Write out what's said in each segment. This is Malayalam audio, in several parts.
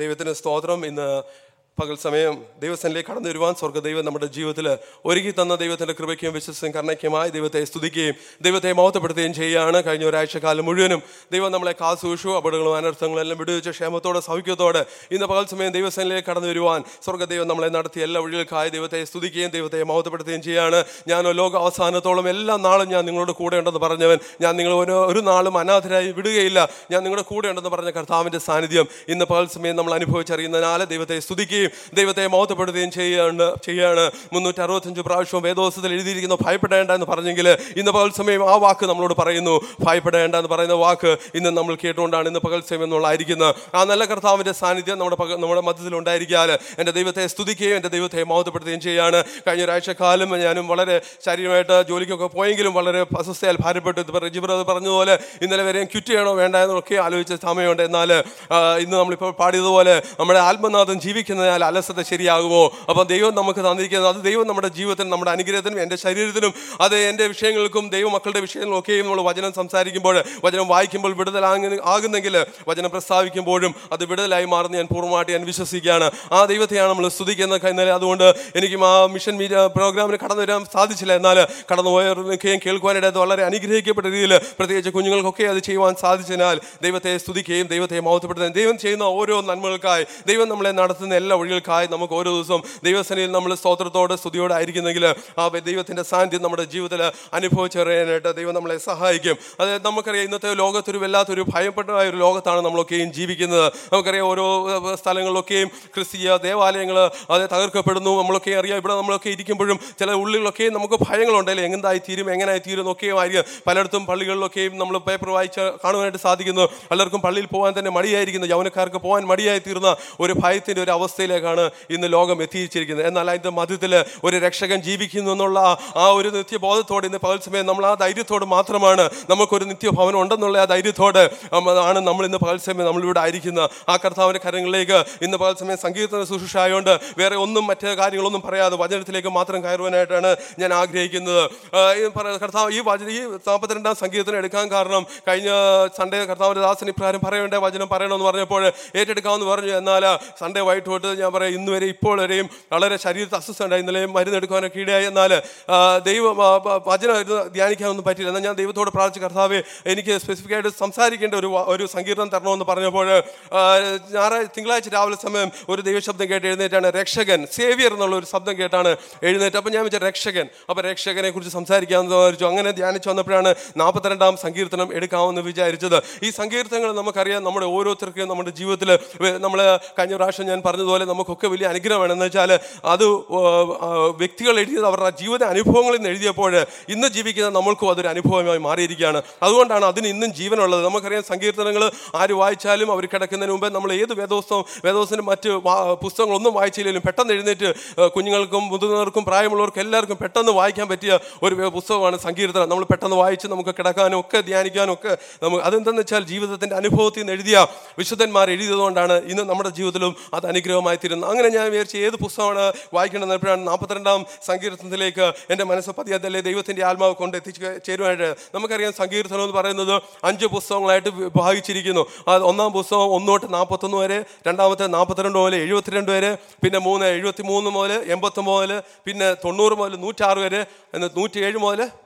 ദൈവത്തിന് സ്തോത്രം. ഇന്ന് പകൽ സമയം ദൈവസന്നിധിയിലേക്ക് കടന്നു വരുവാൻ സ്വർഗ്ഗദൈവം നമ്മുടെ ജീവിതത്തിൽ ഒരുക്കി തന്ന ദൈവത്തിൻ്റെ കൃപയ്ക്കും വിശ്വസ്തയും കരുണയ്ക്കുമായി ദൈവത്തെ സ്തുതിക്കുകയും ദൈവത്തെ മഹത്വപ്പെടുത്തുകയും ചെയ്യുകയാണ്. കഴിഞ്ഞ ഒരാഴ്ചക്കാലം മുഴുവനും ദൈവം നമ്മളെ കാത്തുസൂക്ഷിച്ചു. അപകടങ്ങളും അനർത്ഥങ്ങളും എല്ലാം വിടുവിച്ച് ക്ഷേമത്തോടെ സൗഖ്യത്തോടെ ഇന്ന് പകൽ സമയം ദൈവസന്നിധിയിലേക്ക് കടന്നു വരുവാൻ സ്വർഗ്ഗദൈവം നമ്മളെ നടത്തിയ എല്ലാ വഴികൾക്കായി ദൈവത്തെ സ്തുതിക്കുകയും ദൈവത്തെ മഹത്വപ്പെടുത്തുകയും ചെയ്യുകയാണ്. ഞാൻ ലോക അവസാനത്തോളം എല്ലാ നാളും ഞാൻ നിങ്ങളോട് കൂടെ ഉണ്ടെന്ന് പറഞ്ഞവൻ, ഞാൻ നിങ്ങൾ ഒരു നാളും അനാഥരായി വിടുകയില്ല, ഞാൻ നിങ്ങളുടെ കൂടെ ഉണ്ടെന്ന് പറഞ്ഞ കർത്താവിൻ്റെ സാന്നിധ്യം ഇന്ന് പകൽ സമയം നമ്മൾ അനുഭവിച്ചറിയുന്നതിനാൽ ദൈവത്തെ സ്തുതിക്കുകയും ദൈവത്തെ മഹത്വപ്പെടുത്തുകയും ചെയ്യാണ്. 365 പ്രാവശ്യവും വേദോസത്തിൽ എഴുതിയിരിക്കുന്നു ഭയപ്പെടേണ്ട എന്ന് പറഞ്ഞെങ്കിൽ ഇന്ന് പകൽ സമയം ആ വാക്ക് നമ്മളോട് പറയുന്നു. ഭയപ്പെടേണ്ട എന്ന് പറയുന്ന വാക്ക് ഇന്ന് നമ്മൾ കേട്ടുകൊണ്ടാണ് ഇന്ന് പകൽ സമയം നമ്മളായിരിക്കുന്നത്. ആ നല്ല കർത്താവിൻ്റെ സാന്നിധ്യം നമ്മുടെ മധ്യത്തിൽ ഉണ്ടായിരിക്കാൻ എൻ്റെ ദൈവത്തെ സ്തുതിക്കുകയും എൻ്റെ ദൈവത്തെ മഹത്വപ്പെടുത്തുകയും ചെയ്യാണ്. കഴിഞ്ഞ ഒരാഴ്ചക്കാലം ഞാനും വളരെ ശാരീരികമായിട്ട് ജോലിക്കൊക്കെ പോയെങ്കിലും വളരെ അസ്വസ്ഥയാൽ ഭാരപ്പെട്ടു. റെജിബ്ര പറഞ്ഞതുപോലെ ഇന്നലെ വരെയും ക്വിറ്റ് ചെയ്യണോ വേണ്ട എന്നൊക്കെ ആലോചിച്ച സമയമുണ്ട്. എന്നാൽ ഇന്ന് നമ്മളിപ്പോൾ പാടിയതുപോലെ നമ്മുടെ ആത്മനാഥൻ ജീവിക്കുന്നതിനാൽ അലസത ശരിയാകുമോ? അപ്പം ദൈവം നമുക്ക് തന്നിരിക്കുന്നത് അത് ദൈവം നമ്മുടെ ജീവിതത്തിനും നമ്മുടെ അനുഗ്രഹത്തിനും എൻ്റെ ശരീരത്തിനും അത് എൻ്റെ വിഷയങ്ങൾക്കും ദൈവമക്കളുടെ വിഷയങ്ങളൊക്കെയും നമ്മൾ വചനം സംസാരിക്കുമ്പോൾ വചനം വായിക്കുമ്പോൾ ആകുന്നെങ്കിൽ വചനം പ്രസ്താവിക്കുമ്പോഴും അത് വിടുതലായി മാറുന്ന ഞാൻ പൂർണ്ണമായിട്ട് ഞാൻ വിശ്വസിക്കുകയാണ്. ആ ദൈവത്തെയാണ് നമ്മൾ സ്തുതിക്കുന്നത്. ഇന്നലെ അതുകൊണ്ട് എനിക്കും ആ മിഷൻ പ്രോഗ്രാമിന് കടന്നു വരാൻ സാധിച്ചില്ല. എന്നാൽ കടന്നുപോയവർക്കൊക്കെയും കേൾക്കുവാനായിട്ട് വളരെ അനുഗ്രഹിക്കപ്പെട്ട രീതിയിൽ പ്രത്യേകിച്ച് കുഞ്ഞുങ്ങൾക്കൊക്കെ അത് ചെയ്യുവാൻ സാധിച്ചതിനാൽ ദൈവത്തെ സ്തുതിക്കുകയും ദൈവത്തെ മഹത്വപ്പെടുത്തുകയും ദൈവം ചെയ്യുന്ന ഓരോ നന്മകൾക്കായി ദൈവം നമ്മളെ നടത്തുന്ന എല്ലാ വഴികൾക്കായി നമുക്ക് ഓരോ ദിവസവും ദൈവസന്നിധിയിൽ നമ്മൾ സ്തോത്രത്തോടെ സ്തുതിയോടെ ആയിരിക്കുന്നെങ്കിൽ ആ ദൈവത്തിൻ്റെ സാന്നിധ്യം നമ്മുടെ ജീവിതത്തിൽ അനുഭവിച്ചറിയാനായിട്ട് ദൈവം നമ്മളെ സഹായിക്കും. അത് നമുക്കറിയാം, ഇന്നത്തെ ലോകത്തൊരു വല്ലാത്തൊരു ഭയപ്പെട്ടതായ ഒരു ലോകത്താണ് നമ്മളൊക്കെയും ജീവിക്കുന്നത്. നമുക്കറിയാം, ഓരോ സ്ഥലങ്ങളിലൊക്കെയും ക്രിസ്തീയ ദേവാലയങ്ങൾ അത് തകർക്കപ്പെടുന്നു. നമ്മളൊക്കെ അറിയാം, ഇവിടെ നമ്മളൊക്കെ ഇരിക്കുമ്പോഴും ചില ഉള്ളിലൊക്കെയും നമുക്ക് ഭയങ്ങളുണ്ടല്ലേ, എങ്ങനെയായിത്തീരും എന്നൊക്കെയും ആയിരിക്കും. പലയിടത്തും പള്ളികളിലൊക്കെയും നമ്മൾ പേപ്പർ വായിച്ച് കാണുവാനായിട്ട് സാധിക്കുന്നു. പലർക്കും പള്ളിയിൽ പോകാൻ തന്നെ മടിയായിരിക്കുന്നു. യൗവനക്കാർക്ക് പോകാൻ മടിയായി തീർന്ന ഒരു ഭയത്തിൻ്റെ ഒരു അവസ്ഥയിലേക്കാണ് ഇന്ന് ലോകം എത്തിച്ചിരിക്കുന്നത്. എന്നാൽ അതിൻ്റെ മധ്യത്തിൽ ഒരു രക്ഷകൻ ജീവിക്കുന്നു എന്നുള്ള ആ ഒരു നിത്യബോധത്തോടെ ഇന്ന് പകൽ സമയം നമ്മൾ ആ ധൈര്യത്തോട് മാത്രമാണ്, നമുക്കൊരു നിത്യഭവനം ഉണ്ടെന്നുള്ള ആ ധൈര്യത്തോടെ ആണ് നമ്മൾ ഇന്ന് പകൽ സമയം നമ്മളിവിടെ ആയിരിക്കുന്നത്. ആ കർത്താവിൻ്റെ കരങ്ങളിലേക്ക് ഇന്ന് പകൽ സമയം സങ്കീർത്തന ശുശ്രൂഷ ആയതുകൊണ്ട് വേറെ ഒന്നും മറ്റു കാര്യങ്ങളൊന്നും പറയാതെ വചനത്തിലേക്ക് മാത്രം കയറുവാനായിട്ടാണ് ഞാൻ ആഗ്രഹിക്കുന്നത്. കർത്താവ് ഈ 42-ാം സങ്കീർത്തനം എടുക്കാൻ കാരണം കഴിഞ്ഞ സൺഡേ കർത്താവിൻ്റെ ദാസൻ ഇപ്രകാരം പറയേണ്ട വചനം പറയണമെന്ന് പറഞ്ഞപ്പോൾ ഏറ്റെടുക്കാമെന്ന് പറഞ്ഞു. എന്നാൽ സൺഡേ വൈകിട്ട് തൊട്ട് ഞാൻ പറയാം, ഇന്ന് വരെ ഇപ്പോൾ വരെയും വളരെ ശരീരത്തിൽ അസ്വസ്ഥ ഉണ്ടായി. ഇന്നലെ മരുന്നെടുക്കാനൊക്കെ ഇടയായി. എന്നാൽ ദൈവം വചനം ധ്യാനിക്കാനൊന്നും പറ്റില്ല. എന്നാൽ ഞാൻ ദൈവത്തോട് പ്രാർത്ഥിച്ച കർത്താവെ, എനിക്ക് സ്പെസിഫിക്കായിട്ട് സംസാരിക്കേണ്ട ഒരു സങ്കീർത്തനം തരണമെന്ന് പറഞ്ഞപ്പോൾ തിങ്കളാഴ്ച രാവിലെ സമയം ഒരു ദൈവശബ്ദം കേട്ട് എഴുന്നേറ്റാണ്. രക്ഷകൻ, സേവിയർ എന്നുള്ള ഒരു ശബ്ദം കേട്ടാണ് എഴുന്നേറ്റ്. അപ്പം ഞാൻ വിചാരിച്ചു രക്ഷകൻ, അപ്പോൾ രക്ഷകനെ കുറിച്ച് സംസാരിക്കാമെന്ന് വിചാരിച്ചു. അങ്ങനെ ധ്യാനിച്ചു വന്നപ്പോഴാണ് 42-ാം സങ്കീർത്തനം എടുക്കാമെന്ന് വിചാരിച്ചത്. ഈ സങ്കീർത്തനങ്ങൾ നമുക്കറിയാം, നമ്മുടെ ഓരോരുത്തർക്കും നമ്മുടെ ജീവിതത്തിൽ നമ്മൾ കഴിഞ്ഞ പ്രാവശ്യം ഞാൻ പറഞ്ഞതുപോലെ നമുക്കൊക്കെ വലിയ അനുഗ്രഹമാണ്. എന്ന് വെച്ചാൽ അത് വ്യക്തികൾ എഴുതിയത് അവരുടെ ജീവിത അനുഭവങ്ങളിൽ നിന്ന് എഴുതിയപ്പോൾ ഇന്ന് ജീവിക്കുന്ന നമ്മൾക്കും അതൊരു അനുഭവമായി മാറിയിരിക്കുകയാണ്. അതുകൊണ്ടാണ് അതിന് ഇന്നും ജീവനുള്ളത്. നമുക്കറിയാം, സങ്കീർത്തനങ്ങൾ ആര് വായിച്ചാലും അവർ കിടക്കുന്നതിന് മുമ്പേ നമ്മൾ ഏത് വേദോസിൻ്റെ മറ്റ് പുസ്തകങ്ങളൊന്നും വായിച്ചില്ലെങ്കിലും പെട്ടെന്ന് എഴുന്നേറ്റ് കുഞ്ഞുങ്ങൾക്കും മുതിർന്നവർക്കും പ്രായമുള്ളവർക്കും എല്ലാവർക്കും പെട്ടെന്ന് വായിക്കാൻ പറ്റിയ ഒരു പുസ്തകമാണ് സങ്കീർത്തനം. നമ്മൾ പെട്ടെന്ന് വായിച്ച് നമുക്ക് കിടക്കാനും ഒക്കെ ധ്യാനിക്കാനും ഒക്കെ നമുക്ക് അതെന്തെന്ന് വെച്ചാൽ ജീവിതത്തിൻ്റെ അനുഭവത്തിൽ നിന്ന് എഴുതിയ വിശുദ്ധന്മാർ എഴുതിയതുകൊണ്ടാണ് ഇന്ന് നമ്മുടെ ജീവിതത്തിലും അത് അനുഗ്രഹമായി തീരുന്നത്. അങ്ങനെ ഞാൻ വിചാരിച്ച് ഏത് പുസ്തകമാണ് വായിക്കേണ്ടത് എപ്പോഴാണ് 42-ാം സങ്കീർത്തനത്തിലേക്ക് എൻ്റെ മനസ്സ് പതിയാത്തല്ലേ ദൈവത്തിൻ്റെ ആത്മാവ് കൊണ്ട് ചേരുവാനായിട്ട്. നമുക്കറിയാം, സങ്കീർത്തനം എന്ന് പറയുന്നത് 5 പുസ്തകങ്ങളായിട്ട് വിഭാഗിച്ചിരിക്കുന്നു. ഒന്നാം പുസ്തകം 1 തൊട്ട് 41 വരെ, രണ്ടാമത്തെ 42 മുതൽ 72 വരെ, പിന്നെ 73 മുതൽ 80 മുതൽ, പിന്നെ 90 മുതൽ 106 വരെ, 107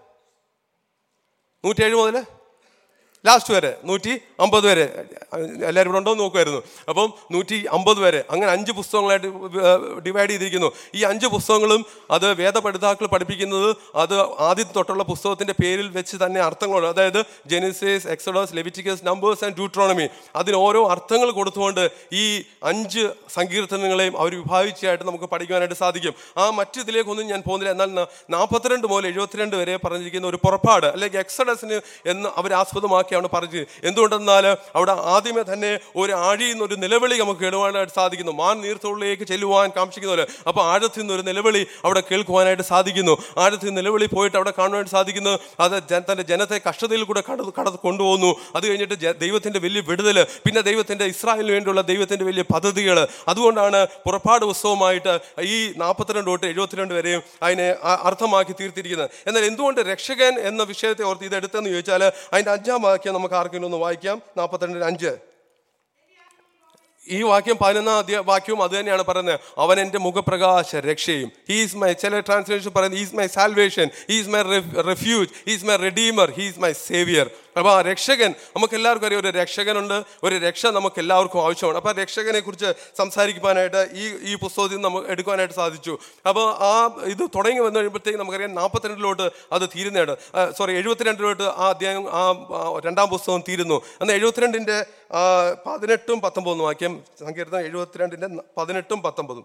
മുതൽ ലാസ്റ്റ് വരെ 150 വരെ. എല്ലാവരും ഇവിടെ ഉണ്ടോ എന്ന് നോക്കുമായിരുന്നു. അപ്പം 150 വരെ, അങ്ങനെ 5 പുസ്തകങ്ങളായിട്ട് ഡിവൈഡ് ചെയ്തിരിക്കുന്നു. ഈ 5 പുസ്തകങ്ങളും അത് വേദപഠിതാക്കൾ പഠിപ്പിക്കുന്നത് അത് ആദ്യം തൊട്ടുള്ള പുസ്തകത്തിൻ്റെ പേരിൽ വെച്ച് തന്നെ അർത്ഥങ്ങളുണ്ട്. അതായത് Genesis, Exodus, Leviticus, Numbers and Deuteronomy, അതിന് ഓരോ അർത്ഥങ്ങൾ കൊടുത്തുകൊണ്ട് ഈ 5 സങ്കീർത്തനങ്ങളെയും അവർ വിഭാഗിച്ചായിട്ട് നമുക്ക് പഠിക്കുവാനായിട്ട് സാധിക്കും. ആ മറ്റു ഇതിലേക്കൊന്നും ഞാൻ പോകുന്നില്ല. എന്നാൽ 42 മുതൽ 72 വരെ പറഞ്ഞിരിക്കുന്ന ഒരു പുറപ്പാട് അല്ലെങ്കിൽ എക്സഡസിന് എന്ന് അവർ ആസ്പദമാക്കി പറഞ്ഞത്. എന്തുകൊണ്ടെന്നാൽ അവിടെ ആദ്യമേ തന്നെ ഒരു ആഴിയിൽ നിന്ന് ഒരു നിലവിളി നമുക്ക് കേൾക്കുവാനായിട്ട് സാധിക്കുന്നു. മാൻ നീർത്തോളിലേക്ക് ചെല്ലുവാൻ കാക്ഷിക്കുന്നവര്. അപ്പോൾ ആഴത്തിൽ നിന്ന് ഒരു നിലവിളി അവിടെ കേൾക്കുവാനായിട്ട് സാധിക്കുന്നു. ആഴത്തിൽ നിലവിളി പോയിട്ട് അവിടെ കാണുവാനായിട്ട് സാധിക്കുന്നു. അത് തൻ്റെ ജനത്തെ കഷ്ടതയിൽ കൂടെ കൊണ്ടുപോകുന്നു. അത് കഴിഞ്ഞിട്ട് ദൈവത്തിൻ്റെ വലിയ വിടുതൽ, പിന്നെ ദൈവത്തിൻ്റെ ഇസ്രായേലിന് വേണ്ടിയുള്ള ദൈവത്തിൻ്റെ വലിയ പദ്ധതികൾ. അതുകൊണ്ടാണ് പുറപ്പാട് പുസ്തകമായിട്ട് ഈ 42 തൊട്ട് 72 വരെയും അതിനെ അർത്ഥമാക്കി തീർത്തിരിക്കുന്നത്. എന്നാൽ എന്തുകൊണ്ട് രക്ഷകൻ എന്ന വിഷയത്തെ ഓർത്ത് ഇതെടുത്തെന്ന് ചോദിച്ചാൽ അതിൻ്റെ 5-ാം വാക്യം നമുക്ക് ആർക്കെങ്കിലും ഒന്ന് വായിക്കാം. 42:5. ഈ വാക്യം 11 വാക്യവും അത് തന്നെയാണ് പറയുന്നത്. അവൻ എൻ്റെ മുഖപ്രകാശ രക്ഷയും. ഹീസ് മൈ, ചില ട്രാൻസ്ലേഷൻ പറയുന്നത് he's my salvation, he's my refuge, he's my redeemer, he's my saviour. അപ്പോൾ ആ രക്ഷകൻ, നമുക്ക് എല്ലാവർക്കും അറിയാം ഒരു രക്ഷകനുണ്ട്, ഒരു രക്ഷ നമുക്ക് എല്ലാവർക്കും ആവശ്യമാണ്. അപ്പോൾ ആ രക്ഷകനെ കുറിച്ച് സംസാരിക്കുവാനായിട്ട് ഈ പുസ്തകത്തിൽ നിന്ന് നമുക്ക് എടുക്കുവാനായിട്ട് സാധിച്ചു. അപ്പോൾ ഇത് തുടങ്ങി വന്നു കഴിയുമ്പോഴത്തേക്ക് നമുക്കറിയാം 42 അത് തീരുന്നതാണ്. 72 ആ അധ്യായം, ആ 2-ാം പുസ്തകം തീരുന്നു. എന്നാൽ 72-ന്റെ 18-19 വാക്യം, സങ്കീർത്തനം 72-ന്റെ 18-19.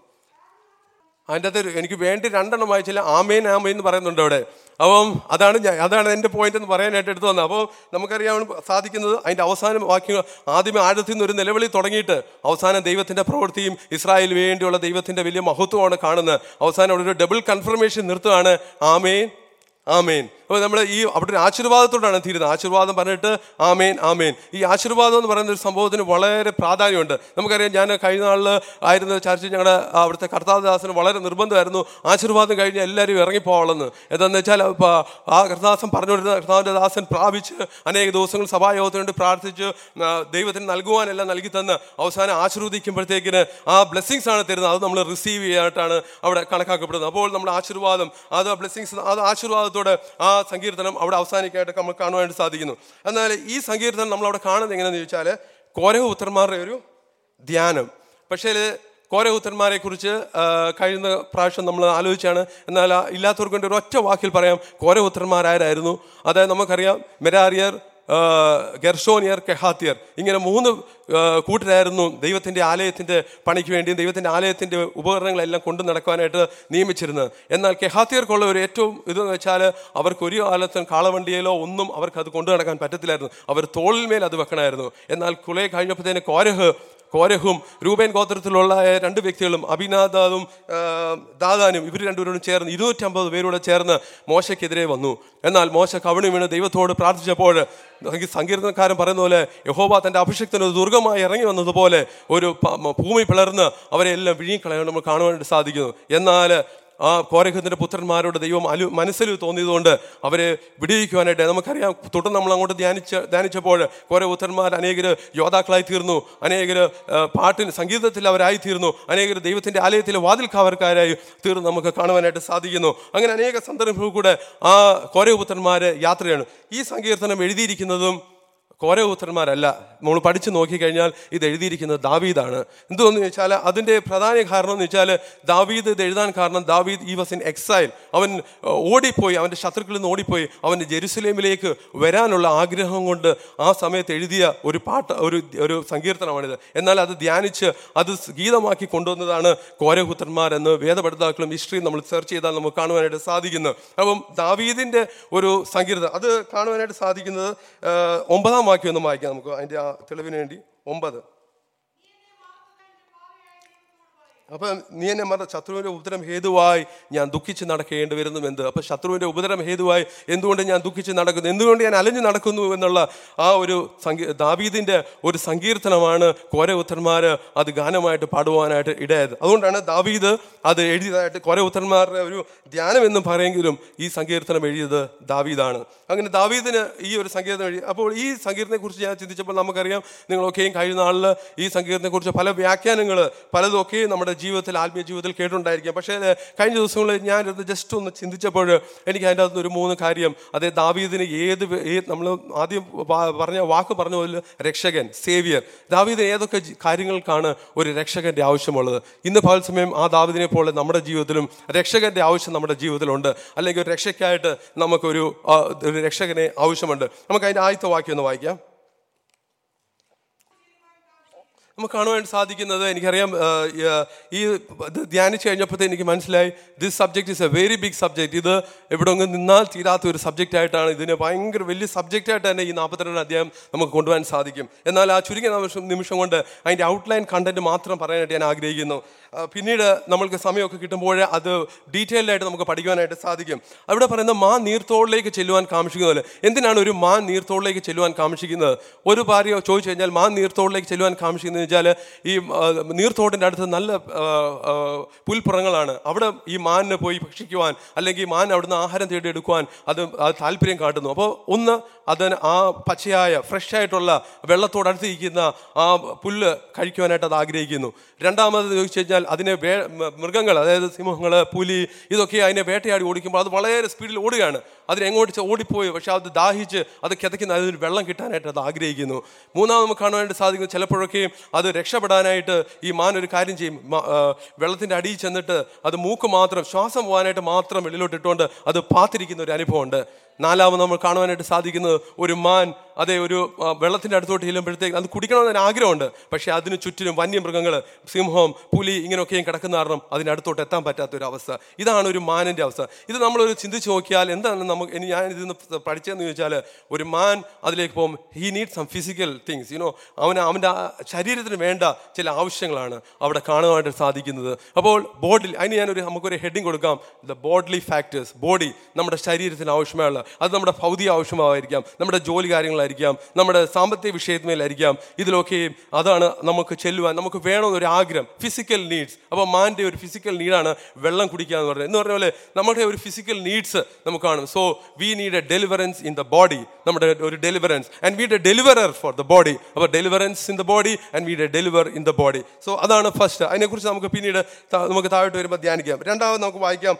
അതിൻ്റെ അകത്ത് എനിക്ക് വേണ്ടി 2 വായിച്ചില്ല. ആമേൻ ആമേൻ എന്ന് പറയുന്നുണ്ട് അവിടെ. അപ്പം അതാണ് എൻ്റെ പോയിന്റ് എന്ന് പറയാനായിട്ട് എടുത്തു വന്നത്. അപ്പോൾ നമുക്കറിയാൻ സാധിക്കുന്നത് അതിൻ്റെ അവസാനം വാക്യങ്ങൾ ആദ്യമേ ആഴത്തിൽ നിന്ന് ഒരു നിലവിളി തുടങ്ങിയിട്ട് അവസാനം ദൈവത്തിൻ്റെ പ്രവൃത്തിയും ഇസ്രായേലിന് വേണ്ടിയുള്ള ദൈവത്തിൻ്റെ വലിയ മഹത്വമാണ് കാണുന്നത്. അവസാനം അവിടെ ഒരു ഡബിൾ കൺഫർമേഷൻ നിർത്തുകയാണ്, ആമേൻ ആമേൻ. അപ്പോൾ നമ്മൾ അവിടെ ഒരു ആശീർവാദത്തോടാണ് തീരുന്നത്. ആശീർവാദം പറഞ്ഞിട്ട് ആമേൻ ആമേൻ. ഈ ആശീർവാദം എന്ന് പറയുന്ന ഒരു സംഭവത്തിന് വളരെ പ്രാധാന്യമുണ്ട്. നമുക്കറിയാം, ഞാൻ കഴിഞ്ഞ നാളിൽ ആയിരുന്ന ചർച്ച ഞങ്ങളുടെ അവിടുത്തെ കർത്താദാസന് വളരെ നിർബന്ധമായിരുന്നു ആശീർവാദം കഴിഞ്ഞ് എല്ലാവരും ഇറങ്ങിപ്പോവാളെന്ന്. എന്താണെന്ന് വെച്ചാൽ ആ കർത്താദാസൻ പറഞ്ഞുകൊണ്ടിരുന്ന കർത്താവിൻ്റെ ദാസൻ പ്രാപിച്ച് അനേക ദിവസങ്ങൾ സഭായോഗത്തിന് വേണ്ടി പ്രാർത്ഥിച്ച് ദൈവത്തിന് നൽകുവാനെല്ലാം നൽകി തന്ന് അവസാനം ആശീർവദിക്കുമ്പോഴത്തേക്കിന് ആ ബ്ലെസ്സിങ്സ് ആണ് തരുന്നത്. അത് നമ്മൾ റിസീവ് ചെയ്യാനായിട്ടാണ് അവിടെ കണക്കാക്കപ്പെടുന്നത്. അപ്പോൾ നമ്മുടെ ആശീർവാദം, അത് ബ്ലെസ്സിങ്സ്, അത് ആശീർവാദത്തോടെ ആ സങ്കീർത്തനം അവിടെ അവസാനിക്കാനായിട്ട് നമുക്ക് കാണുവാനായിട്ട് സാധിക്കുന്നു. എന്നാൽ ഈ സങ്കീർത്തനം നമ്മളവിടെ കാണുന്നത് എങ്ങനെയാണെന്ന് ചോദിച്ചാൽ കോരഹ പുത്രന്മാരുടെ ഒരു ധ്യാനം. പക്ഷേ കോരഹ പുത്രന്മാരെ കുറിച്ച് കഴിഞ്ഞ പ്രാവശ്യം നമ്മൾ ആലോചിച്ചാണ്. എന്നാൽ ഇല്ലാത്തവർക്ക് വേണ്ടി ഒരു ഒറ്റ വാക്കിൽ പറയാം, കോരഹ പുത്രന്മാരായിരുന്നു. അതായത് നമുക്കറിയാം, മെരാരിയർ, ഗെർഷോനിയർ, കെഹാത്തിയർ, ഇങ്ങനെ 3 കൂട്ടരായിരുന്നു ദൈവത്തിൻ്റെ ആലയത്തിൻ്റെ പണിക്ക് വേണ്ടിയും ദൈവത്തിൻ്റെ ആലയത്തിൻ്റെ ഉപകരണങ്ങളെല്ലാം കൊണ്ടു നടക്കുവാനായിട്ട് നിയമിച്ചിരുന്നത്. എന്നാൽ കെഹാത്തിയർക്കുള്ള ഒരു ഏറ്റവും ഇതെന്ന് വെച്ചാൽ അവർക്ക് ഒരു കാലത്തും കാളവണ്ടിയിലോ ഒന്നും അവർക്ക് അത് കൊണ്ടു നടക്കാൻ പറ്റത്തില്ലായിരുന്നു. അവർ തോളിന്മേൽ അത് വെക്കണമായിരുന്നു. എന്നാൽ കുറെ കഴിഞ്ഞപ്പോഴത്തേന് കോരഹും രൂബേൻ ഗോത്രത്തിലുള്ള 2 വ്യക്തികളും അബിനാദാദും ദാദാനും ഇവർ 2 പേരോടും ചേർന്ന് 250 പേരോട് ചേർന്ന് മോശയ്ക്കെതിരെ വന്നു. എന്നാൽ മോശ കവിണി വീണ് ദൈവത്തോട് പ്രാർത്ഥിച്ചപ്പോൾ സങ്കീർത്തനക്കാരൻ പറയുന്ന പോലെ യഹോവ തൻ്റെ അഭിഷക്തന് ഒരു ദുർഗമായി ഇറങ്ങി വന്നതുപോലെ ഒരു ഭൂമി പിളർന്ന് അവരെ എല്ലാം വിഴുങ്ങിക്കളയാൻ നമ്മൾ കാണുവാനായിട്ട് സാധിക്കുന്നു. എന്നാൽ ആ കോരഹത്തിന്റെ പുത്രന്മാരോട് ദൈവം മനസ്സിൽ തോന്നിയതുകൊണ്ട് അവരെ വിടുവിക്കുവാനായിട്ട് നമുക്കറിയാം. തുടർന്ന് നമ്മൾ അങ്ങോട്ട് ധ്യാനിച്ചപ്പോൾ കോരഹ പുത്രന്മാർ അനേകർ യോദ്ധാക്കളായി തീർന്നു, അനേകർ പാട്ടിന് സംഗീതത്തിൽ അവരായി തീർന്നു, അനേകർ ദൈവത്തിൻ്റെ ആലയത്തിലെ വാതിൽക്കാവർക്കാരായി തീർന്ന് നമുക്ക് കാണുവാനായിട്ട് സാധിക്കുന്നു. അങ്ങനെ അനേക സന്ദർഭങ്ങളിൽ കൂടെ ആ കോരഹ പുത്രന്മാർ യാത്രയാണ്. ഈ സങ്കീർത്തനം എഴുതിയിരിക്കുന്നതും കോരഹ പുത്രന്മാരല്ല. നമ്മൾ പഠിച്ച് നോക്കിക്കഴിഞ്ഞാൽ ഇത് എഴുതിയിരിക്കുന്നത് ദാവീദാണ്. എന്തുവെന്ന് ചോദിച്ചാൽ അതിൻ്റെ പ്രധാന കാരണം എന്ന് വെച്ചാൽ ദാവീദ് ഇത് എഴുതാൻ കാരണം ദാവീദ് ഈ വാസ് ഇൻ എക്സൈൽ. അവൻ ഓടിപ്പോയി, അവൻ്റെ ശത്രുക്കളിൽ നിന്ന് ഓടിപ്പോയി അവൻ്റെ ജെറുസലേമിലേക്ക് വരാനുള്ള ആഗ്രഹം കൊണ്ട് ആ സമയത്ത് എഴുതിയ ഒരു ഒരു സങ്കീർത്തനമാണിത്. എന്നാൽ അത് ധ്യാനിച്ച് അത് ഗീതമാക്കി കൊണ്ടുവന്നതാണ് കോരഹ പുത്രന്മാരെന്ന് വേദപഠിതാക്കളും ഹിസ്റ്ററിയും നമ്മൾ സെർച്ച് ചെയ്താൽ നമുക്ക് കാണുവാനായിട്ട് സാധിക്കുന്നു. അപ്പം ദാവീദിൻ്റെ ഒരു സങ്കീർത്തനം അത് കാണുവാനായിട്ട് സാധിക്കുന്നത് 9-ാം വാക്യം ഒന്ന് വായിക്കാം നമുക്ക് അതിൻ്റെ ആ തെളിവിന് വേണ്ടി. 9. അപ്പം നീ എന്നെ മറന്ന ശത്രുവിൻ്റെ ഉപദ്രവം ഹേതുവായി ഞാൻ ദുഃഖിച്ച് നടക്കേണ്ടി വരുന്നു എന്ത്. അപ്പം ശത്രുവിൻ്റെ ഉപദ്രവം ഹേതുവായി എന്തുകൊണ്ട് ഞാൻ ദുഃഖിച്ച് നടക്കുന്നു, എന്തുകൊണ്ട് ഞാൻ അലഞ്ഞു നടക്കുന്നു എന്നുള്ള ആ ഒരു ദാവീദിൻ്റെ ഒരു സങ്കീർത്തനമാണ് കോരഹ പുത്രന്മാർ അത് ഗാനമായിട്ട് പാടുവാനായിട്ട് ഇടയായത്. അതുകൊണ്ടാണ് ദാവീദ് അത് എഴുതിയതായിട്ട് കോരഹ പുത്രന്മാരുടെ ഒരു ധ്യാനം എന്ന് പറയുമെങ്കിലും ഈ സങ്കീർത്തനം എഴുതിയത് ദാവീദാണ്. അങ്ങനെ ദാവീദിന് ഈ ഒരു സങ്കീർത്തനം എഴുതി. അപ്പോൾ ഈ സങ്കീർത്തനെക്കുറിച്ച് ഞാൻ ചിന്തിച്ചപ്പോൾ നമുക്കറിയാം, നിങ്ങളൊക്കെയും കഴിഞ്ഞ നാളിൽ ഈ സങ്കീർത്തനെക്കുറിച്ച് പല വ്യാഖ്യാനങ്ങൾ പലതൊക്കെയും നമ്മുടെ ജീവിതത്തിൽ, ആത്മീയ ജീവിതത്തിൽ കേട്ടുണ്ടായിരിക്കാം. പക്ഷേ കഴിഞ്ഞ ദിവസങ്ങളിൽ ഞാനിത് ജസ്റ്റ് ഒന്ന് ചിന്തിച്ചപ്പോൾ എനിക്ക് അതിൻ്റെ അകത്ത് ഒരു 3 കാര്യം, അതേ ദാവീദിന് നമ്മൾ ആദ്യം വാക്ക് പറഞ്ഞ പോലെ രക്ഷകൻ, സേവിയർ, ദാവീദിന് ഏതൊക്കെ കാര്യങ്ങൾക്കാണ് ഒരു രക്ഷകന്റെ ആവശ്യമുള്ളത്. ഇന്ന് പകൽ സമയം ആ ദാവീദിനെ പോലെ നമ്മുടെ ജീവിതത്തിലും രക്ഷകന്റെ ആവശ്യം നമ്മുടെ ജീവിതത്തിലുണ്ട്. അല്ലെങ്കിൽ ഒരു രക്ഷയ്ക്കായിട്ട് നമുക്കൊരു രക്ഷകനെ ആവശ്യമുണ്ട്. നമുക്ക് അതിൻ്റെ ആദ്യത്തെ വാക്യം ഒന്ന് വായിക്കാം. നമുക്ക് കാണുവാൻ സാധിക്കുന്നത്, എനിക്കറിയാം ഈ ഇത് ധ്യാനിച്ച് കഴിഞ്ഞപ്പോഴത്തേ എനിക്ക് മനസ്സിലായി, this subject is a very big subject. ഇത് ഇവിടെ ഒന്നും നിന്നാൽ തീരാത്ത ഒരു സബ്ജക്റ്റ് ആയിട്ടാണ്. ഇതിന് ഭയങ്കര വലിയ സബ്ജക്റ്റായിട്ട് തന്നെ ഈ 42 അധ്യായം നമുക്ക് കൊണ്ടുപോകാൻ സാധിക്കും. എന്നാൽ ആ ചുരുങ്ങിയ നിമിഷം കൊണ്ട് അതിൻ്റെ ഔട്ട്ലൈൻ കണ്ടന്റ് മാത്രം പറയാനായിട്ട് ഞാൻ ആഗ്രഹിക്കുന്നു. പിന്നീട് നമ്മൾക്ക് സമയമൊക്കെ കിട്ടുമ്പോൾ അത് ഡീറ്റെയിൽഡായിട്ട് നമുക്ക് പഠിക്കുവാനായിട്ട് സാധിക്കും. അവിടെ പറയുന്നത് മാൻ നീർത്തോളിലേക്ക് ചെല്ലുവാൻ കാക്ഷിക്കുന്നത്. എന്തിനാണ് ഒരു മാൻ നീർത്തോളിലേക്ക് ചെല്ലുവാൻ കാക്ഷിക്കുന്നത്? ഒരു ഭാര്യ ചോദിച്ചു കഴിഞ്ഞാൽ മാൻ നീർത്തോളിലേക്ക് ചെല്ലുവാൻ കാക്ഷിക്കുന്നത് ചോദിച്ചാൽ ഈ നീർത്തോട്ടിൻ്റെ അടുത്ത് നല്ല പുൽപ്പുറങ്ങളാണ്. അവിടെ ഈ മാനിന് പോയി ഭക്ഷിക്കുവാൻ അല്ലെങ്കിൽ മാൻ അവിടുന്ന് ആഹാരം തേടിയെടുക്കുവാൻ അത് താല്പര്യം കാട്ടുന്നു. അപ്പോൾ ഒന്ന് അതിന് ആ പച്ചയായ ഫ്രഷ് ആയിട്ടുള്ള വെള്ളത്തോടടുത്തിരിക്കുന്ന ആ പുല്ല് കഴിക്കുവാനായിട്ട് അത് ആഗ്രഹിക്കുന്നു. രണ്ടാമത് ചോദിച്ചു കഴിഞ്ഞാൽ അതിനെ മൃഗങ്ങൾ, അതായത് സിംഹങ്ങൾ, പുലി, ഇതൊക്കെ അതിനെ വേട്ടയാടി ഓടിക്കുമ്പോൾ അത് വളരെ സ്പീഡിൽ ഓടുകയാണ്. അതിനെങ്ങോട്ട് ഓടിപ്പോയി, പക്ഷെ അത് ദാഹിച്ച് അത് കിതയ്ക്കുന്ന അതിന് വെള്ളം കിട്ടാനായിട്ട് അത് ആഗ്രഹിക്കുന്നു. മൂന്നാമത് നമുക്ക് കാണുവാനായിട്ട് സാധിക്കുന്നു, ചിലപ്പോഴൊക്കെയും അത് രക്ഷപ്പെടാനായിട്ട് ഈ മാൻ ഒരു കാര്യം ചെയ്യും, വെള്ളത്തിൻ്റെ അടിയിൽ ചെന്നിട്ട് അത് മൂക്ക് മാത്രം, ശ്വാസം പോകാനായിട്ട് മാത്രം വെളിയിലോട്ട് ഇട്ടുകൊണ്ട് അത് പാത്തിരിക്കുന്ന ഒരു അനുഭവമുണ്ട്. നാലാമത് നമ്മൾ കാണുവാനായിട്ട് സാധിക്കുന്നത്, ഒരു മാൻ അതേ ഒരു വെള്ളത്തിൻ്റെ അടുത്തോട്ട് ചെല്ലുമ്പോഴത്തേക്ക് അത് കുടിക്കണമെന്നൊരു ആഗ്രഹമുണ്ട്, പക്ഷേ അതിന് ചുറ്റിലും വന്യമൃഗങ്ങൾ, സിംഹം, പുലി ഇങ്ങനെയൊക്കെയും കിടക്കുന്ന കാരണം അതിനടുത്തോട്ട് എത്താൻ പറ്റാത്തൊരവസ്ഥ. ഇതാണ് ഒരു മാനിൻ്റെ അവസ്ഥ. ഇത് നമ്മളൊരു ചിന്തിച്ച് നോക്കിയാൽ എന്താണ് നമുക്ക്, ഞാൻ ഇതിന്ന് പഠിച്ചതെന്ന് ചോദിച്ചാൽ, ഒരു മാൻ അതിലേക്ക് പോകും, he need some physical things, അവൻ്റെ ശരീരത്തിന് വേണ്ട ചില ആവശ്യങ്ങളാണ് അവിടെ കാണുവാനായിട്ട് സാധിക്കുന്നത്. അപ്പോൾ ബോഡിൽ അതിന് നമുക്കൊരു ഹെഡിങ് കൊടുക്കാം, ദ ബോഡ്ലി ഫാക്ടേഴ്സ്. ബോഡി നമ്മുടെ ശരീരത്തിന് ആവശ്യമുള്ള, അത് നമ്മുടെ ഭൗതിക ആവശ്യമായിരിക്കാം, നമ്മുടെ ജോലി കാര്യങ്ങളായിരിക്കാം, നമ്മുടെ സാമ്പത്തിക വിഷയത്തിലായിരിക്കാം, ഇതിലൊക്കെയും അതാണ് നമുക്ക് ചെല്ലുവാൻ നമുക്ക് വേണമെന്നൊരു ആഗ്രഹം, ഫിസിക്കൽ നീഡ്സ്. അപ്പോൾ മാൻ്റെ ഒരു ഫിസിക്കൽ നീഡാണ് വെള്ളം കുടിക്കുക എന്ന് പറഞ്ഞത്. എന്ന് പറഞ്ഞ പോലെ നമ്മുടെ ഒരു ഫിസിക്കൽ നീഡ്സ് നമുക്ക് കാണും. So we need a deliverance in the body, നമ്മുടെ ഒരു deliverance, and we need a deliverer for the body. അപ്പോൾ deliverance in the body and we need a deliver in the body. So അതാണ് ഫസ്റ്റ്. അതിനെക്കുറിച്ച് നമുക്ക് പിന്നീട് നമുക്ക് താഴോട്ട് വരുമ്പോൾ ധ്യാനിക്കാം. രണ്ടാമത് നമുക്ക് വായിക്കാം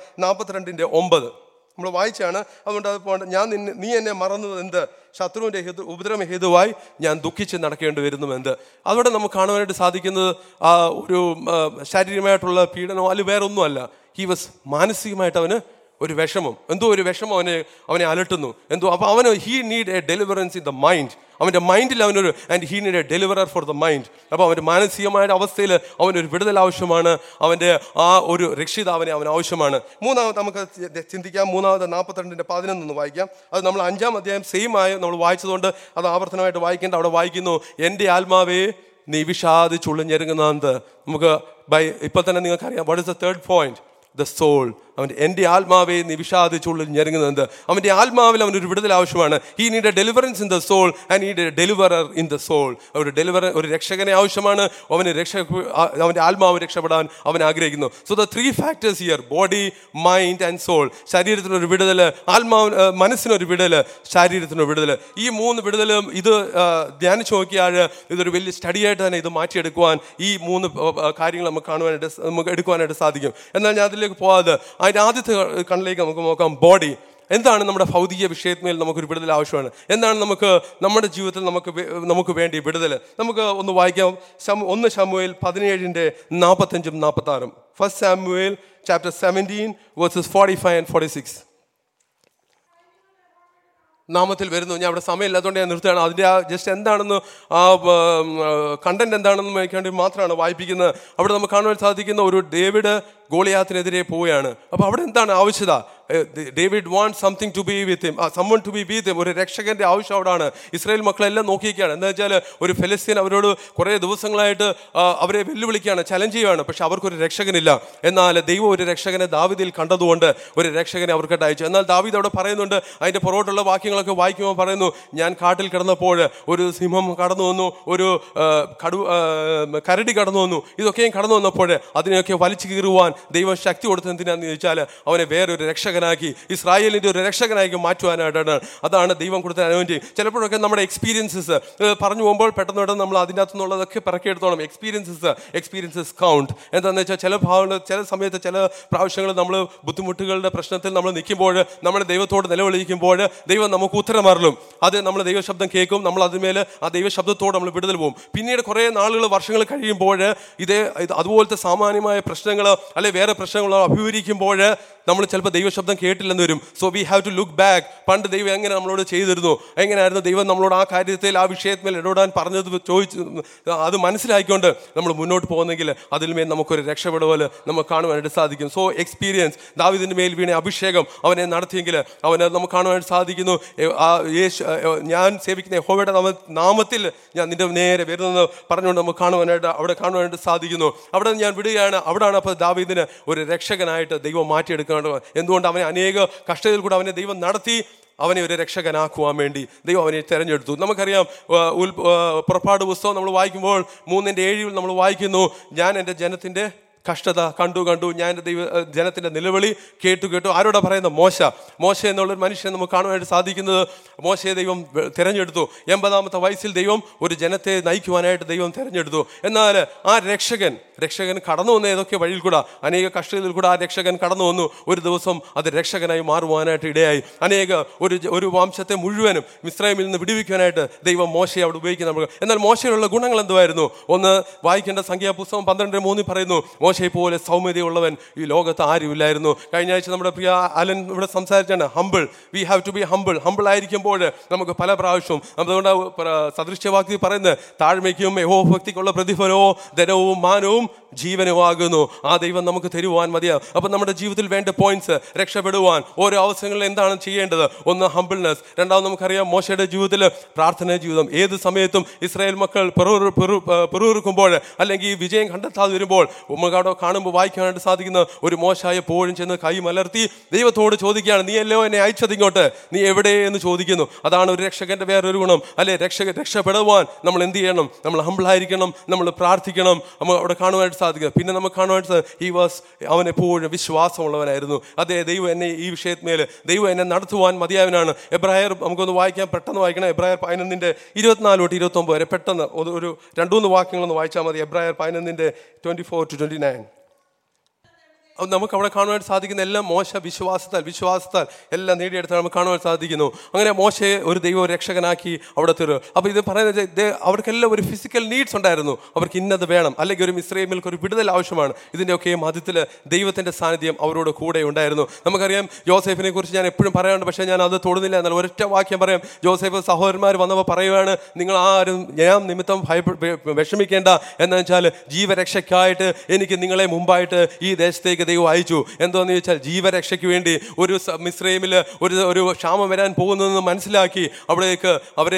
42:9. നമ്മൾ വായിച്ചാണ്, അതുകൊണ്ട് അത് പോകണ്ട. നീ എന്നെ മറന്നത് എന്ത്, ശത്രുവിൻ്റെ ഉപദ്രവം ഹേതുവായി ഞാൻ ദുഃഖിച്ച് നടക്കേണ്ടി വരുന്നുവെന്ത്. അതോടെ നമുക്ക് കാണുവാനായിട്ട് സാധിക്കുന്നത് ഒരു ശാരീരികമായിട്ടുള്ള പീഡനമോ അല്ലെങ്കിൽ വേറെ ഒന്നുമല്ല. ഹി വാസ് മാനസികമായിട്ട് അവന് ഒരു വിഷമം, എന്തോ ഒരു വിഷമം അവനെ അലട്ടുന്നു എന്തോ. അപ്പോൾ അവന് he need a deliverance in the mind. അവൻ്റെ മൈൻഡിൽ അവനൊരു, and he need a deliverer for the mind. അപ്പോൾ അവൻ്റെ മാനസികമായ അവസ്ഥയിൽ അവനൊരു വിടുതൽ ആവശ്യമാണ്, അവൻ്റെ ആ ഒരു രക്ഷിതാവിനെ അവന് ആവശ്യമാണ്. മൂന്നാമത് നമുക്ക് ചിന്തിക്കാം, 42:11 വായിക്കാം. അത് നമ്മൾ 5-ാം അധ്യായം സെയിം ആയി നമ്മൾ വായിച്ചതുകൊണ്ട് അത് ആവർത്തനമായിട്ട് വായിക്കേണ്ട. അവിടെ വായിക്കുന്നു, എൻ്റെ ആത്മാവേ നീ വിഷാദിച്ചുള്ളിഞ്ഞെരുങ്ങുന്നത്. നമുക്ക് ഇപ്പോൾ തന്നെ നിങ്ങൾക്കറിയാം, what is the third point? The soul. അവൻ്റെ എൻ്റെ ആത്മാവെ നീ വിഷാദിച്ചുള്ളിൽ ഞെരുങ്ങുന്നത്. അവൻ്റെ ആത്മാവിൽ അവനൊരു വിടുതൽ ആവശ്യമാണ്. He need a deliverance in the soul and need a deliverer in the soul. ഒരു രക്ഷകനെ ആവശ്യമാണ്. അവൻ്റെ ആത്മാവ് രക്ഷപ്പെടാൻ അവൻ ആഗ്രഹിക്കുന്നു. So the 3 factors here, body, mind and soul. ശരീരത്തിനൊരു വിടുതൽ, മനസ്സിനൊരു വിടുതൽ, ശരീരത്തിനൊരു വിടുതൽ. ഈ 3 വിടുതലും ഇത് ധ്യാനിച്ചു നോക്കിയാൽ ഇതൊരു വലിയ സ്റ്റഡിയായിട്ട് തന്നെ ഇത് മാറ്റിയെടുക്കുവാൻ ഈ 3 കാര്യങ്ങൾ നമുക്ക് എടുക്കുവാനായിട്ട് സാധിക്കും. എന്നാൽ ഞാൻ അതിലേക്ക് പോകാതെ അതിൻ്റെ ആദ്യത്തെ കണ്ണിലേക്ക് നമുക്ക് നോക്കാം, ബോഡി. എന്താണ് നമ്മുടെ ഭൗതിക വിഷയത്തിന്മേൽ നമുക്കൊരു വിടുതൽ ആവശ്യമാണ്? എന്താണ് നമ്മുടെ ജീവിതത്തിൽ നമുക്ക് വേണ്ടി വിടുതൽ? നമുക്ക് ഒന്ന് വായിക്കാം. 1 ശമൂവേൽ 17:45-46. 1 Samuel chapter 17 verses 45 and 46. നാമത്തിൽ വരുന്നു. ഞാൻ അവിടെ സമയമില്ലാത്തതുകൊണ്ട് ഞാൻ നിർത്തുകയാണ്. അതിൻ്റെ ജസ്റ്റ് എന്താണെന്ന് കണ്ടന്റ് എന്താണെന്ന് വേണ്ടി മാത്രമാണ് വായിപ്പിക്കുന്നത്. അവിടെ നമുക്ക് കാണുവാൻ സാധിക്കുന്ന ഒരു ഡേവിഡ് ഗോളിയാത്തിനെതിരെ പോവുകയാണ്. അപ്പോൾ അവിടെ എന്താണ് ആവശ്യത? David want something to be with him, summon to be with him. ഒരു രക്ഷകന്റെ ആവശ്യം അവിടെയാണ്. ഇസ്രായേൽ മക്കളെല്ലാം നോക്കിയിരിക്കുകയാണ്. എന്താ വെച്ചാൽ ഒരു ഫെലിസ്തീൻ അവരോട് കുറേ ദിവസങ്ങളായിട്ട് അവരെ വെല്ലുവിളിക്കുകയാണ്, ചലഞ്ച് ചെയ്യുകയാണ്. പക്ഷെ അവർക്കൊരു രക്ഷകനില്ല. എന്നാൽ ദൈവം ഒരു രക്ഷകനെ ദാവീദിൽ കണ്ടതുകൊണ്ട് ഒരു രക്ഷകനെ അവർക്കായിട്ട് അയച്ചു. എന്നാൽ ദാവീദ് അവിടെ പറയുന്നുണ്ട്, അതിൻ്റെ പുറകോട്ടുള്ള വാക്യങ്ങളൊക്കെ വായിക്കുമ്പോൾ പറയുന്നു, ഞാൻ കാട്ടിൽ കിടന്നപ്പോൾ ഒരു സിംഹം കടന്നു വന്നു, ഒരു കരടി കടന്നു വന്നു. ഇതൊക്കെയും കടന്നു വന്നപ്പോൾ അതിനെയൊക്കെ വലിച്ചു കീറുവാൻ ദൈവം ശക്തി കൊടുത്തത് എന്തിനാന്ന് ചോദിച്ചാൽ അവനെ വേറൊരു രക്ഷകനാക്കി, ഇസ്രായേലിൻ്റെ ഒരു രക്ഷകനാക്കി മാറ്റുവാനായിട്ടാണ്. അതാണ് ദൈവം കൊടുത്ത അനോയിന്റിങ്. ചിലപ്പോഴൊക്കെ നമ്മുടെ എക്സ്പീരിയൻസസ് പറഞ്ഞു പോകുമ്പോൾ പെട്ടെന്ന് നമ്മൾ അതിൻ്റെ അകത്തുനിന്നുള്ളതൊക്കെ പിറക്കിയെടുത്തോണം. Experiences count. എന്താണെന്ന് വെച്ചാൽ ചില സമയത്ത് ചില പ്രാവശ്യങ്ങൾ നമ്മൾ ബുദ്ധിമുട്ടുകളുടെ പ്രശ്നത്തിൽ നമ്മൾ നിൽക്കുമ്പോൾ, നമ്മൾ ദൈവത്തോട് നിലവിളിക്കുമ്പോൾ ദൈവം നമുക്ക് ഉത്തരം അരുളും. അത് നമ്മൾ ദൈവശബ്ദം കേൾക്കും, നമ്മൾ അതിന്മേൽ ആ ദൈവശബ്ദത്തോട് നമ്മൾ വിടുതൽ പോകും. പിന്നീട് കുറേ നാളുകൾ, വർഷങ്ങൾ കഴിയുമ്പോൾ അതുപോലത്തെ സാമാന്യമായ പ്രശ്നങ്ങളോ അല്ലെ വേറെ പ്രശ്നങ്ങളോ അഭിമുഖീകരിക്കുമ്പോൾ നമ്മൾ ചിലപ്പോൾ ദൈവശബ്ദം കേട്ടില്ലെന്ന് വരും. So we have to look back. പണ്ട് ദൈവം എങ്ങനെ നമ്മളോട് ചെയ്തിരുന്നു, എങ്ങനെയായിരുന്നു ദൈവം നമ്മളോട് ആ കാര്യത്തിൽ, ആ വിഷയത്തിൽ ഇടപെടാൻ പറഞ്ഞത് ചോദിച്ച് അത് മനസ്സിലാക്കിക്കൊണ്ട് നമ്മൾ മുന്നോട്ട് പോകുന്നെങ്കിൽ അതിന്മേൽ നമുക്കൊരു രക്ഷപ്പെടുവൽ നമുക്ക് കാണുവാനായിട്ട് സാധിക്കും. So experience. ദാവീദിൻ്റെ മേൽ വീണ അഭിഷേകം അവനെ നടത്തിയെങ്കിൽ അവനെ നമുക്ക് കാണുവാനായിട്ട് സാധിക്കുന്നു. ഞാൻ സേവിക്കുന്ന യഹോവയുടെ നാമത്തിൽ ഞാൻ നിന്റെ നേരെ വരുന്നെന്ന് പറഞ്ഞുകൊണ്ട് നമുക്ക് അവിടെ കാണുവാനായിട്ട് സാധിക്കുന്നു. അവിടെ ഞാൻ വിടുകയാണ്. അവിടെയാണ് അപ്പോൾ ദാവീദിന് ഒരു രക്ഷകനായിട്ട് ദൈവം മാറ്റിയെടുക്കേണ്ടത്. എന്തുകൊണ്ട്? അവനെ അനേക കഷ്ടതയിൽ കൂടെ അവനെ ദൈവം നടത്തി. അവനെ ഒരു രക്ഷകനാക്കുവാൻ വേണ്ടി ദൈവം അവനെ തിരഞ്ഞെടുത്തു. നമുക്കറിയാം പുറപ്പാട് പുസ്തകം നമ്മൾ വായിക്കുമ്പോൾ 3:7 നമ്മൾ വായിക്കുന്നു, ഞാൻ എൻ്റെ ജനത്തിൻ്റെ കഷ്ടത കണ്ടു, ഞാൻ എൻ്റെ ജനത്തിൻ്റെ നിലവിളി കേട്ടു. ആരോടാ പറയുന്നത്? മോശ എന്നുള്ളൊരു മനുഷ്യനെ നമുക്ക് കാണുവാനായിട്ട് സാധിക്കുന്നത്. മോശയെ ദൈവം തിരഞ്ഞെടുത്തു. 80-ാമത്തെ വയസ്സിൽ ദൈവം ഒരു ജനത്തെ നയിക്കുവാനായിട്ട് ദൈവം തിരഞ്ഞെടുത്തു. എന്നാൽ ആ രക്ഷകൻ കടന്നു വന്ന ഏതൊക്കെ വഴിയിൽ കൂടെ, അനേക കഷ്ടതയിൽ കൂടെ ആ രക്ഷകൻ കടന്നു വന്നു. ഒരു ദിവസം അത് രക്ഷകനായി മാറുവാനായിട്ട് ഇടയായി. ഒരു വംശത്തെ മുഴുവനും മിസ്രൈമിൽ നിന്ന് വിടുവിക്കാനായിട്ട് ദൈവം മോശയെ അവിടെ ഉപയോഗിക്കുന്ന. എന്നാൽ മോശയിലുള്ള ഗുണങ്ങൾ എന്തുവായിരുന്നു? ഒന്ന്, വായിക്കേണ്ട സംഖ്യാപുസ്തകം 12:3 പറയുന്നു, മോശയെ പോലെ സൗമ്യതയുള്ളവൻ ഈ ലോകത്ത് ആരുമില്ലായിരുന്നു. കഴിഞ്ഞ ആഴ്ച നമ്മുടെ പ്രിയ അലൻ ഇവിടെ സംസാരിച്ചാണ്, we have to be humble ആയിരിക്കുമ്പോൾ നമുക്ക് പല പ്രാവശ്യവും അതുകൊണ്ട് സദൃശ്യവാക്യം പറയുന്നത്, താഴ്മയ്ക്കും യഹോഭക്തിക്കുള്ള പ്രതിഫലവും ധനവും മാനവും ജീവനുമാകുന്നു. ആ ദൈവം നമുക്ക് തരുവാൻ മതിയാകും. അപ്പം നമ്മുടെ ജീവിതത്തിൽ വേണ്ട പോയിന്റ്സ്, രക്ഷപ്പെടുവാൻ ഓരോ അവസരങ്ങളിൽ എന്താണ് ചെയ്യേണ്ടത്? ഒന്ന്, ഹംബിൾനെസ്. രണ്ടാമത് നമുക്കറിയാം മോശയുടെ ജീവിതത്തിൽ പ്രാർത്ഥനാ ജീവിതം. ഏത് സമയത്തും ഇസ്രായേൽ മക്കൾ പിറുപിറുക്കുമ്പോൾ അല്ലെങ്കിൽ വിജയം കണ്ടെത്താതെ വരുമ്പോൾ അവിടെ കാണുമ്പോൾ വായിക്കാനായിട്ട് സാധിക്കുന്ന ഒരു മോശ എപ്പോഴും ചെന്ന് കൈ മലർത്തി ദൈവത്തോട് ചോദിക്കുകയാണ്, നീയല്ലോ എന്നെ അയച്ചത് ഇങ്ങോട്ട്, നീ എവിടെ എന്ന് ചോദിക്കുന്നു. അതാണ് ഒരു രക്ഷകന്റെ വേറൊരു ഗുണം. അല്ലെ, രക്ഷപ്പെടുവാൻ നമ്മൾ എന്ത് ചെയ്യണം? നമ്മൾ ഹംബിളായിരിക്കണം, നമ്മൾ പ്രാർത്ഥിക്കണം. നമ്മൾ അവിടെ കാണുവാനായിട്ട് സാധിക്കുക. പിന്നെ നമുക്ക് കാണുവാനായിട്ട് അവൻ എപ്പോഴും വിശ്വാസമുള്ളവനായിരുന്നു. അതെ, ദൈവം എന്നെ ഈ വിഷയത്തിന്മേൽ ദൈവം എന്നെ നടത്തുവാൻ മതിയായവനാണ്. എബ്രായർ നമുക്കൊന്ന് വായിക്കാം, പെട്ടെന്ന് വായിക്കണം. എബ്രായർ 11:24-29 വരെ പെട്ടെന്ന് ഒരു 2-3 വാക്യങ്ങളൊന്ന് വായിച്ചാൽ മതി. എബ്രായർ 11:24-29. നമുക്ക് അവിടെ കാണുവാൻ സാധിക്കുന്ന എല്ലാം മോശ വിശ്വാസത്താൽ എല്ലാം നേടിയെടുത്താൽ നമുക്ക് കാണുവാൻ സാധിക്കുന്നു. അങ്ങനെ മോശയെ ഒരു ദൈവ രക്ഷകനാക്കി അവിടെ തീർന്നു. അപ്പോൾ ഇത് പറയുന്നത് അവർക്കെല്ലാം ഒരു ഫിസിക്കൽ നീഡ്സ് ഉണ്ടായിരുന്നു. അവർക്ക് ഇന്നത് വേണം, അല്ലെങ്കിൽ ഒരു മിസ്രൈമിൽക്ക് ഒരു വിടുതൽ ആവശ്യമാണ്. ഇതിൻ്റെയൊക്കെ മധ്യത്തിൽ ദൈവത്തിൻ്റെ സാന്നിധ്യം അവരോട് കൂടെ ഉണ്ടായിരുന്നു. നമുക്കറിയാം യോസേഫിനെ കുറിച്ച് ഞാൻ എപ്പോഴും പറയാറുണ്ട്, പക്ഷേ ഞാൻ അത് തൊടുന്നില്ല. എന്നാൽ ഒരൊറ്റ വാക്യം പറയാം. യോസേഫ് സഹോദരന്മാർ വന്നപ്പോൾ പറയുകയാണ്, നിങ്ങൾ ആരും ഞാൻ നിമിത്തം വിഷമിക്കേണ്ട, എന്ന് വെച്ചാൽ ജീവരക്ഷയ്ക്കായിട്ട് എനിക്ക് നിങ്ങളെ മുമ്പായിട്ട് ഈ ദേശത്തേക്ക് ദൈവം അയച്ചു. എന്താണെന്ന് ചോദിച്ചാൽ ജീവരക്ഷയ്ക്ക് വേണ്ടി ഒരു മിസ്രൈമിൽ ഒരു ക്ഷാമം വരാൻ പോകുന്നതെന്ന് മനസ്സിലാക്കി അവിടേക്ക്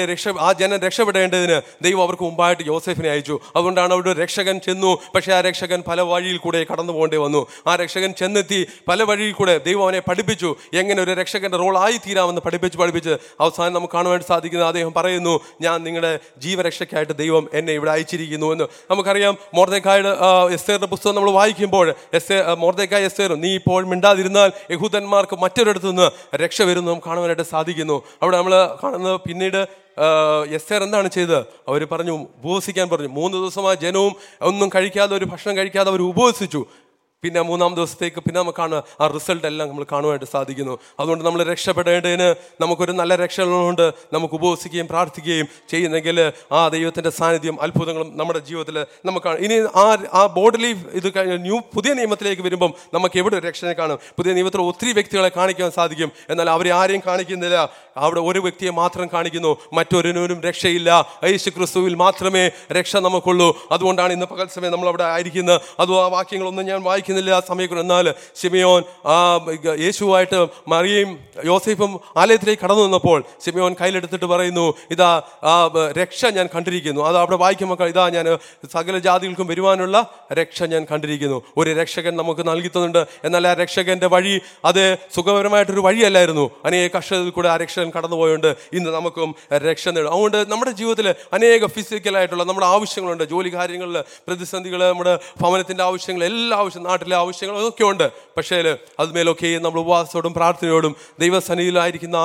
ആ ജനം രക്ഷപ്പെടേണ്ടതിന് ദൈവം അവർക്ക് മുമ്പായിട്ട് യോസേഫിനെ അയച്ചു. അതുകൊണ്ടാണ് അവിടെ രക്ഷകൻ ചെന്നു. പക്ഷേ ആ രക്ഷകൻ പല വഴിയിൽ കൂടെ കടന്നു പോകേണ്ടി വന്നു. ആ രക്ഷകൻ ചെന്നെത്തി പല വഴിയിൽ കൂടെ ദൈവം അവനെ പഠിപ്പിച്ചു, എങ്ങനെ ഒരു രക്ഷകന്റെ റോൾ ആയി തീരാമെന്ന് പഠിപ്പിച്ച് അവസാനം നമുക്ക് കാണുവാൻ സാധിക്കുന്നത്, അദ്ദേഹം പറയുന്നു, ഞാൻ നിങ്ങളുടെ ജീവരക്ഷയ്ക്കായിട്ട് ദൈവം എന്നെ ഇവിടെ അയച്ചിരിക്കുന്നു എന്ന്. നമുക്കറിയാം മൊർദെഖായുടെ എസ്തേറിന്റെ പുസ്തകം നമ്മൾ വായിക്കുമ്പോൾ മൊർദെഖായി എസ്തേറും, നീ ഇപ്പോൾ മിണ്ടാതിരുന്നാൽ യഹൂദന്മാർക്ക് മറ്റൊരിടത്തു നിന്ന് രക്ഷ വരുന്നു നമുക്ക് കാണുവാനായിട്ട് സാധിക്കുന്നു. അവിടെ നമ്മൾ കാണുന്നത് പിന്നീട് എസ്തേർ എന്താണ് ചെയ്തത്? അവർ പറഞ്ഞു, ഉപവസിക്കാൻ പറഞ്ഞു. 3 ദിവസം ആ ജനവും ഒന്നും കഴിക്കാതെ, ഒരു ഭക്ഷണം കഴിക്കാതെ അവർ ഉപവസിച്ചു. പിന്നെ 3-ാം ദിവസത്തേക്ക് പിന്നെ നമുക്ക് ആ റിസൾട്ട് എല്ലാം നമ്മൾ കാണുവാനായിട്ട് സാധിക്കുന്നു. അതുകൊണ്ട് നമ്മൾ രക്ഷപ്പെടേണ്ടതിന് നമുക്കൊരു നല്ല രക്ഷകളുണ്ട്. നമുക്ക് ഉപവസിക്കുകയും പ്രാർത്ഥിക്കുകയും ചെയ്യുന്നെങ്കിൽ ആ ദൈവത്തിൻ്റെ സാന്നിധ്യം അത്ഭുതങ്ങളും നമ്മുടെ ജീവിതത്തിൽ നമുക്കാണ്. ഇനി ആ ബോഡിലി ഇത് പുതിയ നിയമത്തിലേക്ക് വരുമ്പം നമുക്ക് എവിടെ ഒരു രക്ഷനെ കാണും? പുതിയ നിയമത്തിൽ ഒത്തിരി വ്യക്തികളെ കാണിക്കാൻ സാധിക്കും. എന്നാൽ അവരെ ആരെയും കാണിക്കുന്നില്ല. അവിടെ ഒരു വ്യക്തിയെ മാത്രം കാണിക്കുന്നു, മറ്റൊരുവനും രക്ഷയില്ല. യേശു ക്രിസ്തുവിൽ മാത്രമേ രക്ഷ നമുക്കുള്ളൂ. അതുകൊണ്ടാണ് ഇന്ന് പകൽ സമയം നമ്മൾ അവിടെ ആയിരിക്കുന്നത്. അതും ആ വാക്യങ്ങളൊന്നും ഞാൻ വായിക്കുന്നില്ല ആ സമയത്ത്. എന്നാൽ ശിമയോൻ യേശുവായിട്ട് മറിയയും യോസേഫും ആലയത്തിലേക്ക് കടന്നു വന്നപ്പോൾ ശിമയോൻ കയ്യിലെടുത്തിട്ട് പറയുന്നു, ഇതാ രക്ഷ ഞാൻ കണ്ടിരിക്കുന്നു. അത് അവിടെ വായിക്കുമ്പോൾ, ഇതാ ഞാൻ സകല ജാതികൾക്കും വരുവാനുള്ള രക്ഷ ഞാൻ കണ്ടിരിക്കുന്നു. ഒരു രക്ഷകൻ നമുക്ക് നൽകി തന്നുണ്ട്. എന്നാൽ ആ രക്ഷകന്റെ വഴി അത് സുഖകരമായിട്ടൊരു വഴിയല്ലായിരുന്നു. അനേക കഷ്ടതയിൽ കൂടെ ആ രക്ഷകൻ കടന്നുപോയുണ്ട്. ഇന്ന് നമുക്കും രക്ഷ നേടും. അതുകൊണ്ട് നമ്മുടെ ജീവിതത്തിൽ അനേക ഫിസിക്കലായിട്ടുള്ള നമ്മുടെ ആവശ്യങ്ങളുണ്ട്. ജോലി കാര്യങ്ങളിൽ പ്രതിസന്ധികൾ, നമ്മുടെ ഭവനത്തിൻ്റെ ആവശ്യങ്ങൾ, എല്ലാ ആവശ്യം, നാട്ടിലെ ആവശ്യങ്ങൾ അതൊക്കെ ഉണ്ട്. പക്ഷേ അതുമേലൊക്കെ നമ്മൾ ഉപവാസത്തോടും പ്രാർത്ഥനയോടും ദൈവസന്നിധിയിലായിരിക്കുന്ന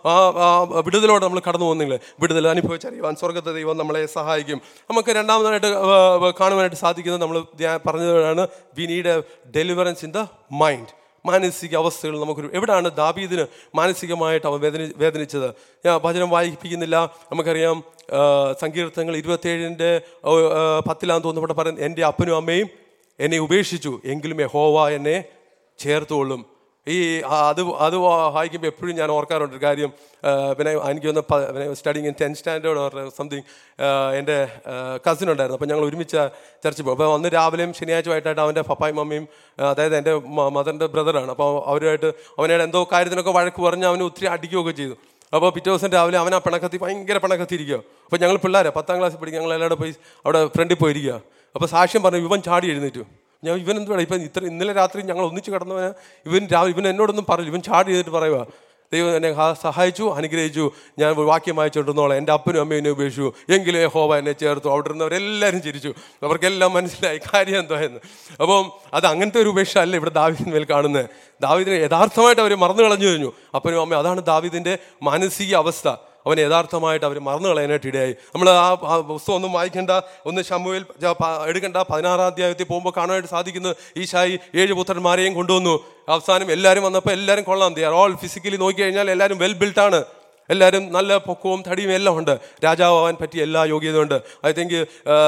ആ വിടുതലോടെ നമ്മൾ കടന്നു പോകുന്നെങ്കിൽ വിടുതൽ അനുഭവിച്ചറിയുവാൻ സ്വർഗ്ഗത്തെ ദൈവം നമ്മളെ സഹായിക്കും. നമുക്ക് രണ്ടാമതായിട്ട് കാണുവാനായിട്ട് സാധിക്കുന്നത്, നമ്മൾ പറഞ്ഞതാണ്, we need a deliverance in the mind. മാനസിക അവസ്ഥകൾ നമുക്കൊരു എവിടെയാണ് ദാവീദിന് മാനസികമായിട്ട് അവൻ വേദനിച്ചത്? ഞാൻ വചനം വായിപ്പിക്കുന്നില്ല. നമുക്കറിയാം സങ്കീർത്തനങ്ങൾ 27:10 തോന്നുന്നു പറയുന്നത്, എൻ്റെ അപ്പനും അമ്മയും എന്നെ ഉപേക്ഷിച്ചു, എങ്കിലും യഹോവ എന്നെ ചേർത്തുകൊള്ളും. അത് വായിക്കുമ്പോൾ എപ്പോഴും ഞാൻ ഓർക്കാറുണ്ട് ഒരു കാര്യം. പിന്നെ എനിക്ക് ഒന്ന് studying in 10th standard or something, എൻ്റെ കസിൻ ഉണ്ടായിരുന്നു. അപ്പോൾ ഞങ്ങൾ ഒരുമിച്ച് ചർച്ചിൽ പോകും. അപ്പോൾ അന്ന് രാവിലെയും ശനിയാഴ്ചയായിട്ടായിട്ട് അവൻ്റെ പപ്പായും മമ്മിയും, അതായത് എൻ്റെ മദറിൻ്റെ ബ്രദറാണ്, അപ്പോൾ അവനോട് എന്തോ കാര്യത്തിനൊക്കെ വഴക്ക് പറഞ്ഞ് അവന് ഒത്തിരി അടിക്കുകയൊക്കെ ചെയ്തു. അപ്പോൾ പിറ്റേ ദിവസം രാവിലെ അവൻ ആ ഭയങ്കര പിണക്കത്തിരിക്കുക. അപ്പോൾ ഞങ്ങൾ പിള്ളേരെ 10ാം ക്ലാസ്സിൽ പഠിക്കുക, ഞങ്ങൾ എല്ലാവരും പോയി അവിടെ ഫ്രണ്ടിൽ പോയിരിക്കുക. അപ്പോൾ സാക്ഷ്യം പറഞ്ഞു, ഇവൻ ചാടി എഴുന്നേറ്റു. ഇവൻ എന്ത് വേണം, ഇപ്പം ഇന്നലെ രാത്രി ഞങ്ങൾ ഒന്നിച്ച് കിടന്നവന് ഇവൻ എന്നോടൊന്നും പറയില്ല, ഇവൻ ചാടി എഴുതിട്ട് പറയുക, ദൈവം എന്നെ സഹായിച്ചു, അനുഗ്രഹിച്ചു. ഞാൻ വാക്യം വായിച്ചുകൊണ്ടിരുന്നോളാം, എൻ്റെ അപ്പനും അമ്മയും എന്നെ ഉപേക്ഷിച്ചു, എങ്കിലും യഹോവ എന്നെ ചേർത്തു. അവിടെ ഇരുന്നവരെല്ലാവരും ചിരിച്ചു. അവർക്കെല്ലാം മനസ്സിലായി കാര്യം എന്തോ എന്ന്. അപ്പം അത് അങ്ങനത്തെ ഒരു ഉപേക്ഷ അല്ല ഇവിടെ ദാവീദിന് മേൽ കാണുന്നത്. ദാവീദിനെ യഥാർത്ഥമായിട്ട് അവർ മറന്നു കളഞ്ഞു കഴിഞ്ഞു, അപ്പനും അമ്മയും. അതാണ് ദാവീദിൻ്റെ മാനസിക അവസ്ഥ. അവനെ യഥാർത്ഥമായിട്ട് അവർ മറന്നു കളയാനായിട്ട് ഇടയായി. നമ്മൾ ആ പുസ്തകം ഒന്നും വായിക്കേണ്ട, ഒന്ന് ശമൂവേൽ എടുക്കേണ്ട. 16-ാം അധ്യായത്തിൽ പോകുമ്പോൾ കാണാനായിട്ട് സാധിക്കുന്നത്, ഈശായി 7 പുത്രന്മാരെയും കൊണ്ടുവന്നു. അവസാനം എല്ലാവരും വന്നപ്പോൾ എല്ലാവരും കൊള്ളാം. ദേ ആർ ഓൾ ഫിസിക്കലി നോക്കി കഴിഞ്ഞാൽ എല്ലാവരും വെൽ ബിൽട്ടാണ്, എല്ലാവരും നല്ല പൊക്കവും തടിയും എല്ലാം ഉണ്ട്, രാജാവാൻ പറ്റിയ എല്ലാ യോഗ്യതയുണ്ട്. ഐ തിങ്ക്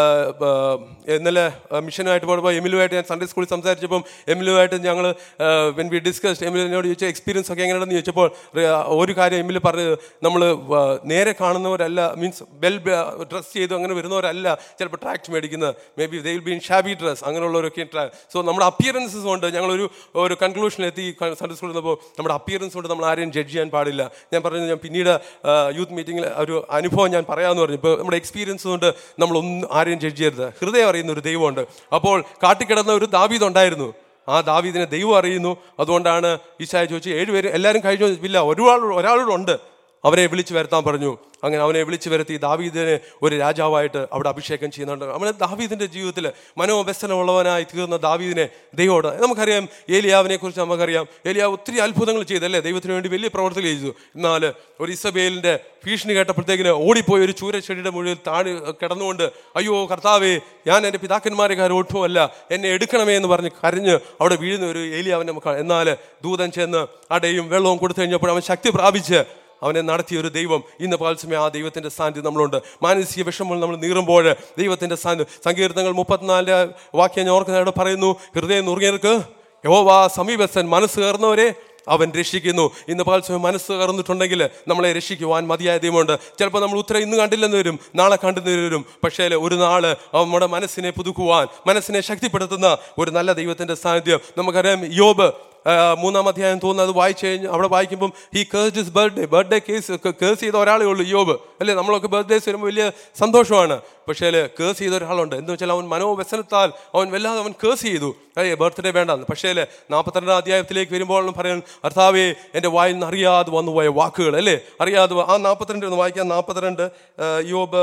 ഇന്നലെ മിഷനുമായിട്ട് പോയപ്പോൾ എമിലുമായിട്ട് ഞാൻ സൺഡേ സ്കൂളിൽ സംസാരിച്ചപ്പം എമിലുമായിട്ട് ഞങ്ങൾ വെൻ വി ഡിസ്കസ്ഡ്, എമിലിനോട് ചോദിച്ച എക്സ്പീരിയൻസ് ഒക്കെ എങ്ങനെയാണെന്ന് ചോദിച്ചപ്പോൾ ഒരു കാര്യം എമിൽ പറഞ്ഞ്, നമ്മൾ നേരെ കാണുന്നവരല്ല, മീൻസ് വെൽ ഡ്രസ് ചെയ്ത് അങ്ങനെ വരുന്നവരല്ല ചിലപ്പോൾ ട്രാക്ട് മേടിക്കുന്നത്. May be they will be in shabby dress, അങ്ങനെയുള്ളവരൊക്കെ. സോ നമ്മുടെ അപ്പിയറൻസസ് കൊണ്ട് ഞങ്ങളൊരു കൺക്ലൂഷനിലെത്തി സൺഡേ സ്കൂളിൽ നിന്നപ്പോൾ. നമ്മുടെ അപ്പിയറൻസ് കൊണ്ട് നമ്മൾ ആരെയും ജഡ്ജ് ചെയ്യാൻ പാടില്ല. ഞാൻ പറഞ്ഞു, ഞാൻ പിന്നീട് യൂത്ത് മീറ്റിംഗിൽ ഒരു അനുഭവം ഞാൻ പറയാമെന്ന് പറഞ്ഞു. ഇപ്പോൾ നമ്മുടെ എക്സ്പീരിയൻസ് കൊണ്ട് നമ്മളൊന്നും ആരെയും ജഡ്ജ് ചെയ്യരുത്. ഹൃദയം അറിയുന്ന ഒരു ദൈവമുണ്ട്. അപ്പോൾ കാട്ടിക്കിടന്ന ഒരു ദാവീദ് ഉണ്ടായിരുന്നു. ആ ദാവീദിനെ ദൈവം അറിയുന്നു. അതുകൊണ്ടാണ് ഈശായ ചോദിച്ചു, 7 പേര് എല്ലാവരും കഴിഞ്ഞു ഇല്ല, ഒരാളോടുണ്ട്, അവരെ വിളിച്ചു വരുത്താൻ പറഞ്ഞു. അങ്ങനെ അവനെ വിളിച്ചു വരുത്തി ദാവീദിനെ ഒരു രാജാവായിട്ട് അവിടെ അഭിഷേകം ചെയ്യുന്നുണ്ട്. അവന് ദാവീദിൻ്റെ ജീവിതത്തിൽ മനോവ്യസനമുള്ളവനായി തീർന്ന ദാവീദിനെ ദൈവോട്. നമുക്കറിയാം ഏലിയാവിനെ കുറിച്ച് നമുക്കറിയാം. ഏലിയാവ് ഒത്തിരി അത്ഭുതങ്ങൾ ചെയ്തല്ലേ, ദൈവത്തിന് വേണ്ടി വലിയ പ്രവർത്തികൾ ചെയ്തു. എന്നാൽ ഒരു ഇസബേലിൻ്റെ ഭീഷണി കേട്ടപ്പോഴത്തേക്കിന് ഓടിപ്പോയി ഒരു ചൂരച്ചെടിയുടെ മുകളിൽ താഴെ കിടന്നുകൊണ്ട്, അയ്യോ കർത്താവേ, ഞാൻ എൻ്റെ പിതാക്കന്മാരെക്കാർ ഒട്ടുമല്ല, എന്നെ എടുക്കണമേ എന്ന് പറഞ്ഞ് കരഞ്ഞ് അവിടെ വീഴുന്ന ഒരു ഏലിയാവിനെ നമുക്ക്. എന്നാൽ ദൂതൻ ചെന്ന് അടയും വെള്ളവും കൊടുത്തു കഴിഞ്ഞപ്പോൾ അവൻ ശക്തി പ്രാപിച്ച് അവനെ നടത്തിയ ഒരു ദൈവം. ഇന്ന് പകൽസമയം ആ ദൈവത്തിൻ്റെ സാന്നിധ്യം നമ്മളുണ്ട്. മാനസിക വിഷമങ്ങൾ നമ്മൾ നീറുമ്പോൾ ദൈവത്തിൻ്റെ സാന്നിധ്യം. സങ്കീർത്തനങ്ങൾ 34 വാക്യം ഞാൻ ഓർക്കുന്നതോടെ പറയുന്നു, ഹൃദയം നുറുങ്ങിയവർക്ക് യഹോവ സമീപസ്ഥൻ, മനസ്സ് കയറുന്നവരെ അവൻ രക്ഷിക്കുന്നു. ഇന്ന് പകൽസമയം മനസ്സ് കയറുന്നിട്ടുണ്ടെങ്കിൽ നമ്മളെ രക്ഷിക്കുവാൻ മതിയായ ദൈവമുണ്ട്. ചിലപ്പോൾ നമ്മൾ ഉത്തരം ഇന്ന് കണ്ടില്ലെന്ന് വരും, നാളെ കണ്ടെന്ന് വരും. പക്ഷേ ഒരു നാള് നമ്മുടെ മനസ്സിനെ പുതുക്കുവാൻ, മനസ്സിനെ ശക്തിപ്പെടുത്തുന്ന ഒരു നല്ല ദൈവത്തിൻ്റെ സാന്നിധ്യം നമുക്കറിയാം. യോബ് 3-ാം അധ്യായം തോന്നുന്നു, അത് വായിച്ചു കഴിഞ്ഞ് അവിടെ വായിക്കുമ്പം he cursed his birthday curse ചെയ്ത ഒരാളേ ഉള്ളൂ യോബ്, അല്ലേ? നമ്മളൊക്കെ ബർത്ത്ഡേസ് വരുമ്പോൾ വലിയ സന്തോഷമാണ്. പക്ഷേ കേസ് ചെയ്ത ഒരാളുണ്ട്. എന്ന് വെച്ചാൽ അവൻ മനോവ്യസനത്താൽ അവൻ വല്ലാതെ അവൻ കേസ് ചെയ്തു, ബർത്ത്ഡേ വേണ്ടെന്ന്. പക്ഷേ 42-ാം അധ്യായത്തിലേക്ക് വരുമ്പോൾ പറയുന്നത്, കർത്താവേ, എൻ്റെ വായിൽ നിന്ന് അറിയാതെ വന്നുപോയ വാക്കുകൾ, അല്ലേ? അറിയാതെ. ആ 42 ഒന്ന് വായിക്കാം. 42 യോബ്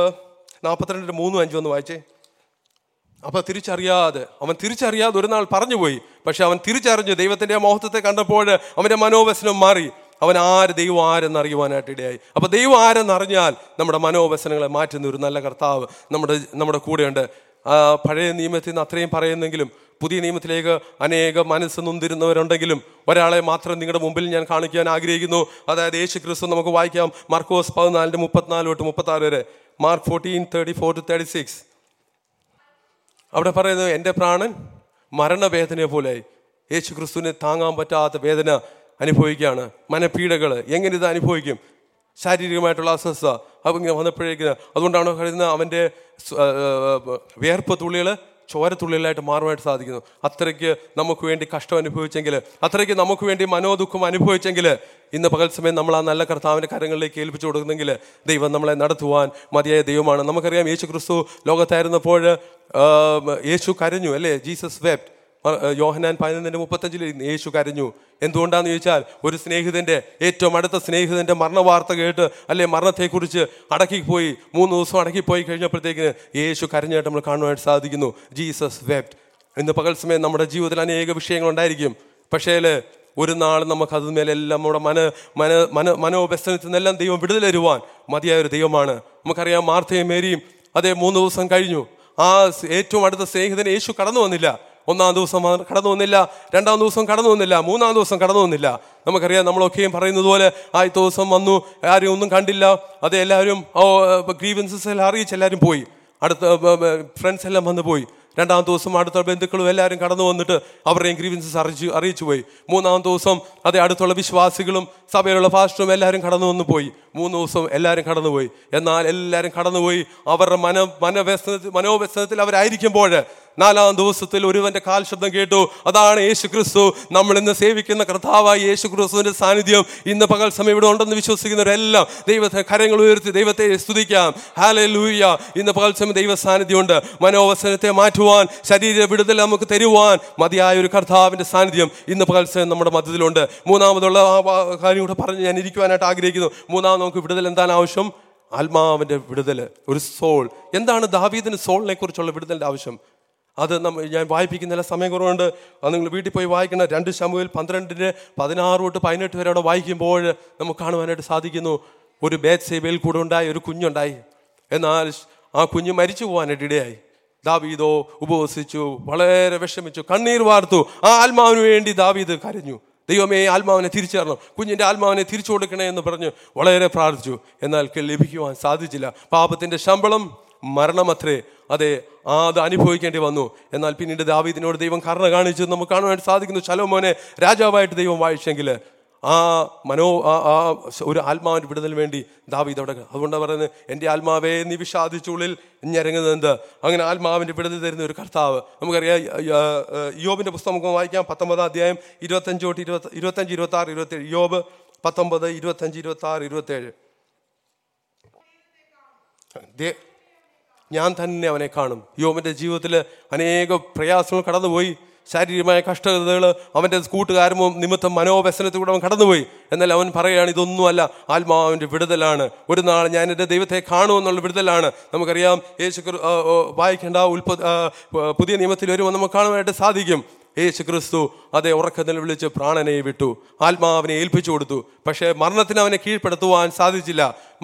42:3-5 ഒന്ന് വായിച്ചേ. അപ്പോൾ അവൻ തിരിച്ചറിയാതെ ഒരു നാൾ പറഞ്ഞുപോയി. പക്ഷെ അവൻ തിരിച്ചറിഞ്ഞു, ദൈവത്തിൻ്റെ മഹത്വത്തെ കണ്ടപ്പോൾ അവൻ്റെ മനോവ്യസനം മാറി. അവൻ ദൈവം ആരെന്ന് അറിയുവാനായിട്ട് ഇടയായി. അപ്പോൾ ദൈവം ആരെന്നറിഞ്ഞാൽ നമ്മുടെ മനോവ്യസനങ്ങളെ മാറ്റുന്ന ഒരു നല്ല കർത്താവ് നമ്മുടെ കൂടെയുണ്ട്. പഴയ നിയമത്തിൽ നിന്ന് അത്രയും പറയുന്നെങ്കിലും പുതിയ നിയമത്തിലേക്ക് അനേക മനസ്സ് നൊന്തിരുന്നവരുണ്ടെങ്കിലും ഒരാളെ മാത്രം നിങ്ങളുടെ മുമ്പിൽ ഞാൻ കാണിക്കാൻ ആഗ്രഹിക്കുന്നു. അതായത് യേശു ക്രിസ്തു. നമുക്ക് വായിക്കാം മർക്കോസ് 14:34-36 വരെ. മാർക്ക് 14:34-36. അവിടെ പറയുന്നത്, എൻ്റെ പ്രാണൻ മരണവേദനയെ പോലെ യേശു ക്രിസ്തുവിനെ താങ്ങാൻ പറ്റാത്ത വേദന അനുഭവിക്കുകയാണ്. മനപീഡകൾ. എങ്ങനെ ഇത് അനുഭവിക്കും? ശാരീരികമായിട്ടുള്ള അസ്വസ്ഥത അപ്പം ഇങ്ങനെ വന്നപ്പോഴേക്ക്. അതുകൊണ്ടാണ് കരുതുന്നത് അവൻ്റെ വിയർപ്പ് തുള്ളികൾ ചോരത്തുള്ളികളായിട്ട് മാറുവാനായിട്ട് സാധിക്കുന്നു. അത്രയ്ക്ക് നമുക്ക് വേണ്ടി കഷ്ടം അനുഭവിച്ചെങ്കിൽ, അത്രയ്ക്ക് നമുക്ക് വേണ്ടി മനോദുഃഖം അനുഭവിച്ചെങ്കിൽ, ഇന്ന് പകൽസമയം നമ്മൾ ആ നല്ല കർത്താവിൻ്റെ കരങ്ങളിലേക്ക് ഏൽപ്പിച്ചു കൊടുക്കുന്നെങ്കിൽ ദൈവം നമ്മളെ നടത്തുവാൻ മതിയായ ദൈവമാണ്. നമുക്കറിയാം യേശു ക്രിസ്തു ലോകത്തായിരുന്നപ്പോൾ യേശു കരഞ്ഞു, അല്ലേ? Jesus wept. യോഹന്നാൻ 11:35 യേശു കരഞ്ഞു. എന്തുകൊണ്ടാന്ന് ചോദിച്ചാൽ, ഒരു സ്നേഹിതൻ്റെ, ഏറ്റവും അടുത്ത സ്നേഹിതൻ്റെ മരണവാർത്ത കേട്ട്, അല്ലെ, മരണത്തെക്കുറിച്ച് അടക്കിപ്പോയി 3 ദിവസം അടക്കിപ്പോയി കഴിഞ്ഞപ്പോഴത്തേക്കിന് യേശു കരഞ്ഞായിട്ട് നമ്മൾ കാണുവാനായിട്ട് സാധിക്കുന്നു. Jesus wept. ഇന്ന് പകൽ സമയം നമ്മുടെ ജീവിതത്തിൽ അനേക വിഷയങ്ങളുണ്ടായിരിക്കും. പക്ഷേ ഒരു നാൾ നമുക്കതുമേലെല്ലാം നമ്മുടെ മനോവ്യസനത്തിൽ നിന്നെല്ലാം ദൈവം വിടുതൽ തരുവാൻ മതിയായൊരു ദൈവമാണ്. നമുക്കറിയാം മാർത്തയും മേരിയും 3 ദിവസം കഴിഞ്ഞു. ആ ഏറ്റവും അടുത്ത സ്നേഹിതനെ യേശു കടന്നു വന്നില്ല. 1-ാം ദിവസം കടന്നു വന്നില്ല, 2-ാം ദിവസം കടന്നു വന്നില്ല, 3-ാം ദിവസം കടന്നു വന്നില്ല. നമുക്കറിയാം, നമ്മളൊക്കെയും പറയുന്നത് പോലെ ആദ്യത്തെ ദിവസം വന്നു, ആരും ഒന്നും കണ്ടില്ല. അത് എല്ലാവരും ഗ്രീവൻസസ് എല്ലാം അറിയിച്ച് എല്ലാവരും പോയി. അടുത്ത ഫ്രണ്ട്സ് എല്ലാം വന്നു പോയി. 2-ാം ദിവസം അടുത്ത ബന്ധുക്കളും എല്ലാവരും കടന്നു വന്നിട്ട് അവരുടെയും ഗ്രീവൻസസ് അറിയിച്ചു പോയി. 3-ാം ദിവസം അടുത്തുള്ള വിശ്വാസികളും സഭയിലുള്ള പാസ്റ്ററും എല്ലാവരും കടന്നു വന്നു പോയി. 3 ദിവസം എല്ലാവരും കടന്നുപോയി. എന്നാൽ എല്ലാവരും കടന്നുപോയി. അവരുടെ മനോവ്യസനത്തിൽ അവരായിരിക്കുമ്പോൾ 4-ാം ദിവസത്തിൽ ഒരുവന്റെ കാൽ ശബ്ദം കേട്ടു. അതാണ് യേശു ക്രിസ്തു. നമ്മൾ ഇന്ന് സേവിക്കുന്ന കർത്താവായ യേശു ക്രിസ്തുവിന്റെ സാന്നിധ്യം ഇന്ന് പകൽ സമയം ഇവിടെ ഉണ്ടെന്ന് വിശ്വസിക്കുന്നവരെല്ലാം ദൈവത്തെ കരങ്ങൾ ഉയർത്തി ദൈവത്തെ സ്തുതിക്കാം. ഹല്ലേലൂയ. ഇന്ന് പകൽ സമയം ദൈവ സാന്നിധ്യമുണ്ട്. മനോവസനത്തെ മാറ്റുവാൻ, ശരീര വിടുതൽ നമുക്ക് തരുവാൻ മതിയായ ഒരു കർത്താവിന്റെ സാന്നിധ്യം ഇന്ന് പകൽ സമയം നമ്മുടെ മധ്യത്തിലുണ്ട്. മൂന്നാമതുള്ള ആ കാര്യം കൂടെ പറഞ്ഞ് ഞാൻ ഇരിക്കുവാനായിട്ട് ആഗ്രഹിക്കുന്നു. മൂന്നാമത് നമുക്ക് വിടുതൽ എന്താണ് ആവശ്യം? ആത്മാവിന്റെ വിടുതൽ, ഒരു സോൾ. എന്താണ് ദാവീദിന് സോളിനെ കുറിച്ചുള്ള വിടുതലിന്റെ ആവശ്യം? അത് ഞാൻ വായിപ്പിക്കുന്നില്ല, സമയം കുറവുണ്ട്. അത് നിങ്ങൾ വീട്ടിൽ പോയി വായിക്കണം. 2 ശമൂവേൽ 12:16-18 വരെ അവിടെ വായിക്കുമ്പോൾ നമുക്ക് കാണുവാനായിട്ട് സാധിക്കുന്നു. ഒരു ബേത്ശേബയിൽ കൂടെ ഉണ്ടായി ഒരു കുഞ്ഞുണ്ടായി. എന്നാൽ ആ കുഞ്ഞ് മരിച്ചു പോകാനായിട്ട് ഇടയായി. ദാവീദോ ഉപവസിച്ചു, വളരെ വിഷമിച്ചു, കണ്ണീർ വാർത്തു. ആ ആത്മാവിന് വേണ്ടി ദാവീദ് കരഞ്ഞു. ദൈവമേ, ആത്മാവിനെ തിരിച്ചു തരണം, കുഞ്ഞിൻ്റെ ആത്മാവിനെ തിരിച്ചു കൊടുക്കണേ എന്ന് പറഞ്ഞു വളരെ പ്രാർത്ഥിച്ചു. എന്നാൽ ലഭിക്കുവാൻ സാധിച്ചില്ല. പാപത്തിൻ്റെ ശമ്പളം മരണമത്രേ. അതെ, അത് അനുഭവിക്കേണ്ടി വന്നു. എന്നാൽ പിന്നീട് ദാവീദിനോട് ദൈവം കരുണ കാണിച്ചു നമുക്ക് കാണുവാനായിട്ട് സാധിക്കുന്നു. ശലോമോനെ രാജാവായിട്ട് ദൈവം വാഴിച്ചെങ്കിൽ ആ ഒരു ആത്മാവിൻ്റെ വിടുതലിന് വേണ്ടി ദാവീദ് അവിടെ. അതുകൊണ്ടാണ് പറയുന്നത്, എൻ്റെ ആത്മാവേ നീ വിഷാദിച്ചുള്ളിൽ ഞരങ്ങുന്നത് എന്ത്? അങ്ങനെ ആത്മാവിൻ്റെ വിടുതൽ തരുന്ന ഒരു കർത്താവ്. നമുക്കറിയാം, യോബിൻ്റെ പുസ്തകം നമുക്ക് വായിക്കാം. 19-ാം അധ്യായം 25-26-27. യോബ് 19, 25, 26, 27. ഞാൻ തന്നെ അവനെ കാണും. യോബിൻ്റെ ജീവിതത്തിൽ അനേക പ്രയാസങ്ങൾ കടന്നുപോയി. ശാരീരികമായ കഷ്ടതകൾ, അവൻ്റെ കൂട്ടുകാരും നിമിത്തം മനോവ്യസനത്തിലൂടെ അവൻ കടന്നുപോയി. എന്നാൽ അവൻ പറയുകയാണ്, ഇതൊന്നുമല്ല, ആത്മാവിൻ്റെ വിടുതലാണ്. ഒരു നാൾ ഞാൻ എൻ്റെ ദൈവത്തെ കാണുമെന്നുള്ള വിടുതലാണ്. നമുക്കറിയാം, യേശു വായിക്കേണ്ട പുതിയ നിയമത്തിൽ വരുമ്പോൾ നമുക്ക് കാണുവാനായിട്ട് സാധിക്കും. യേശു ക്രിസ്തു അതേ ഉറക്കത്തിൽ വിളിച്ച് പ്രാണനെ വിട്ടു, ആത്മാവിനെ ഏൽപ്പിച്ചു കൊടുത്തു. പക്ഷേ മരണത്തിന് അവനെ കീഴ്പ്പെടുത്തുവാൻ സാധിച്ചില്ല.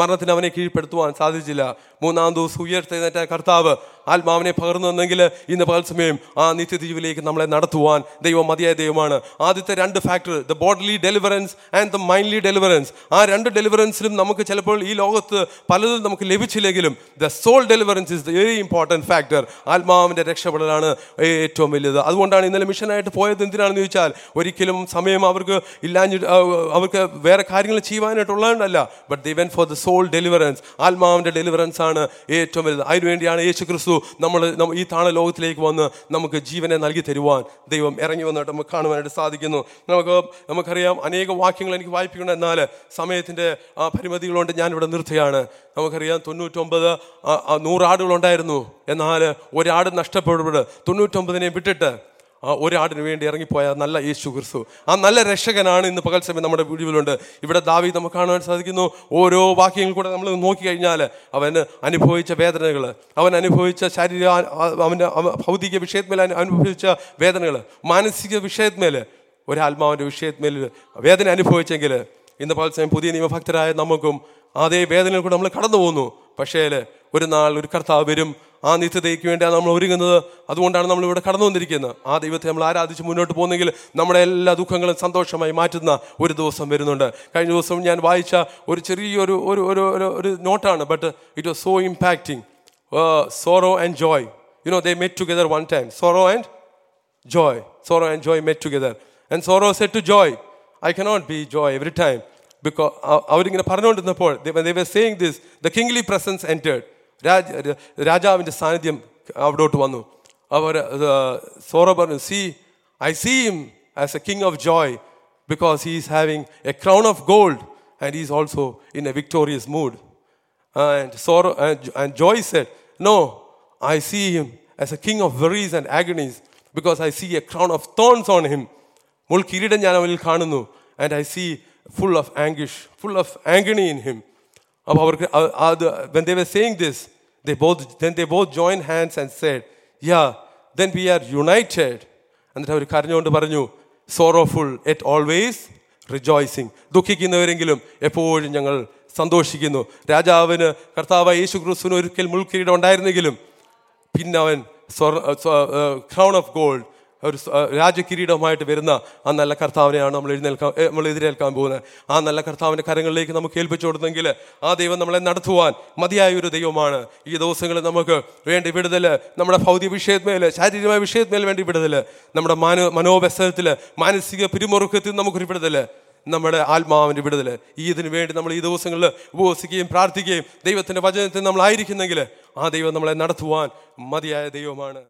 മൂന്നാം ദിവസം ഉയർത്തെഴുന്നേറ്റ കർത്താവ് ആത്മാവിനെ പകർന്നെങ്കിൽ ഇന്ന് പകൽ സമയം ആ നിത്യജീവിലേക്ക് നമ്മളെ നടത്തുവാൻ ദൈവം മതിയായ ദൈവമാണ്. ആദ്യത്തെ 2 factor, the bodily deliverance and the mindly deliverance. ആ 2 ഡെലിവറൻസിലും നമുക്ക് ചിലപ്പോൾ ഈ ലോകത്ത് പലതും നമുക്ക് ലഭിച്ചില്ലെങ്കിലും the soul deliverance is the very important factor. ആത്മാവിൻ്റെ രക്ഷപ്പെടലാണ് ഏറ്റവും വലുത്. അതുകൊണ്ടാണ് ഇന്നലെ മിഷനായിട്ട് പോയത്. എന്തിനാണെന്ന് ചോദിച്ചാൽ, ഒരിക്കലും സമയം അവർക്ക് അവർക്ക് വേറെ കാര്യങ്ങൾ ചെയ്യുവാനായിട്ടുള്ളതല്ല. But they went for the soul deliverance. ആത്മാവിൻ്റെ ഡെലിവറൻസ് ആണ് ഏറ്റവും വലുത്. അതിനുവേണ്ടിയാണ് യേശു ക്രിസ്തു നമ്മൾ ഈ താണ ലോകത്തിലേക്ക് വന്ന് നമുക്ക് ജീവനെ നൽകി തരുവാൻ ദൈവം ഇറങ്ങി വന്നിട്ട് നമുക്ക് കാണുവാനായിട്ട് സാധിക്കുന്നു. നമുക്കറിയാം, അനേക വാക്യങ്ങൾ എനിക്ക് വായിപ്പിക്കണം. എന്നാൽ സമയത്തിൻ്റെ പരിമിതികളുണ്ട്, ഞാനിവിടെ നിർത്തുകയാണ്. നമുക്കറിയാം, 100 ആടുകളുണ്ടായിരുന്നു. എന്നാൽ ഒരാട് നഷ്ടപ്പെടുമ്പോൾ 99 വിട്ടിട്ട് ഒരാടിന് വേണ്ടി ഇറങ്ങിപ്പോയ നല്ല യേശു ക്രിസ്തു, ആ നല്ല രക്ഷകനാണ് ഇന്ന് പകൽ സമയം നമ്മുടെ വീടുകളുണ്ട്. ഇവിടെ ദാവീദ് നമുക്ക് കാണുവാൻ സാധിക്കുന്നു. ഓരോ വാക്യങ്ങൾ കൂടെ നമ്മൾ നോക്കിക്കഴിഞ്ഞാൽ അവന് അനുഭവിച്ച വേദനകൾ, അവൻ അനുഭവിച്ച അവൻ്റെ ഭൗതിക വിഷയത്തിന്മേൽ അനുഭവിച്ച വേദനകൾ, മാനസിക വിഷയത്തിന്മേൽ, ഒരാത്മാവിൻ്റെ വിഷയത്തിന്മേൽ വേദന അനുഭവിച്ചെങ്കിൽ ഇന്ന് പകൽ സമയം പുതിയ നിയമഭക്തരായ നമുക്കും അതേ വേദനയിൽ കൂടെ നമ്മൾ കടന്നു പോകുന്നു. പക്ഷേ ഒരു നാൾ ഒരു കർത്താവ് വരും. ആ നിത്യതയ്ക്ക് വേണ്ടിയാണ് നമ്മൾ ഒരുങ്ങുന്നത്. അതുകൊണ്ടാണ് നമ്മളിവിടെ കടന്നു വന്നിരിക്കുന്നത്. ആ ദൈവത്തെ നമ്മൾ ആരാധിച്ച് മുന്നോട്ട് പോകുന്നെങ്കിൽ നമ്മുടെ എല്ലാ ദുഃഖങ്ങളും സന്തോഷമായി മാറ്റുന്ന ഒരു ദിവസം വരുന്നുണ്ട്. കഴിഞ്ഞ ദിവസം ഞാൻ വായിച്ച ഒരു ചെറിയൊരു ഒരു നോട്ടാണ്. But it was so impacting. Sorrow and joy, you know, they met together one time. Sorrow and joy met together. And sorrow said to joy, I cannot be joy every time. Because അവരിങ്ങനെ പറഞ്ഞുകൊണ്ടിരുന്നപ്പോൾ they were saying this, the kingly presence entered. രാജാവിൻ്റെ സാന്നിധ്യം അവിടോട്ട് വന്നു. അവർ സോറോ പറഞ്ഞു, I see him as a king of joy because he is having a crown of gold and he is also in a victorious mood. And joy said, no, I see him as a king of worries and agonies because I see a crown of thorns on him. മുൾക്കിരീടം ഞാൻ അവനിൽ കാണുന്നു. And I see full of anguish, full of agony in him. അപ്പോൾ അവർക്ക് when they were saying this, they both joined hands and said, yeah, then we are united. എന്നിട്ട് അവർ കരഞ്ഞുകൊണ്ട് പറഞ്ഞു, sorrowful yet always rejoicing. ദുഃഖിക്കുന്നവരെങ്കിലും എപ്പോഴും ഞങ്ങൾ സന്തോഷിക്കുന്നു. രാജാവിന്, കർത്താവായ യേശു ക്രിസ്തുവിന് ഒരിക്കൽ മുൾക്കിരീടം ഉണ്ടായിരുന്നെങ്കിലും പിന്നെ അവൻ crown of gold, ഒരു രാജകിരീടമായിട്ട് വരുന്ന ആ നല്ല കർത്താവിനെയാണ് നമ്മൾ എതിരേൽക്കാൻ പോകുന്നത്. ആ നല്ല കർത്താവിൻ്റെ കരങ്ങളിലേക്ക് നമുക്ക് ഏൽപ്പിച്ചു കൊടുത്തെങ്കിൽ ആ ദൈവം നമ്മളെ നടത്തുവാൻ മതിയായ ഒരു ദൈവമാണ്. ഈ ദിവസങ്ങളിൽ നമുക്ക് വേണ്ടി വിടുതൽ, നമ്മുടെ ഭൗതിക വിഷയത്തിന്മേൽ, ശാരീരികമായ വിഷയത്തിന്മേൽ വേണ്ടി വിടുതൽ, നമ്മുടെ മനോവ്യസനത്തിൽ, മാനസിക പിരിമുറുക്കത്തിൽ നമുക്കൊരു വിടുതൽ, നമ്മുടെ ആത്മാവിൻ്റെ വിടുതൽ. ഇതിനു വേണ്ടി നമ്മൾ ഈ ദിവസങ്ങളിൽ ഉപവസിക്കുകയും പ്രാർത്ഥിക്കുകയും ദൈവത്തിൻ്റെ വചനത്തിൽ നമ്മളായിരിക്കുന്നെങ്കിൽ ആ ദൈവം നമ്മളെ നടത്തുവാൻ മതിയായ ദൈവമാണ്.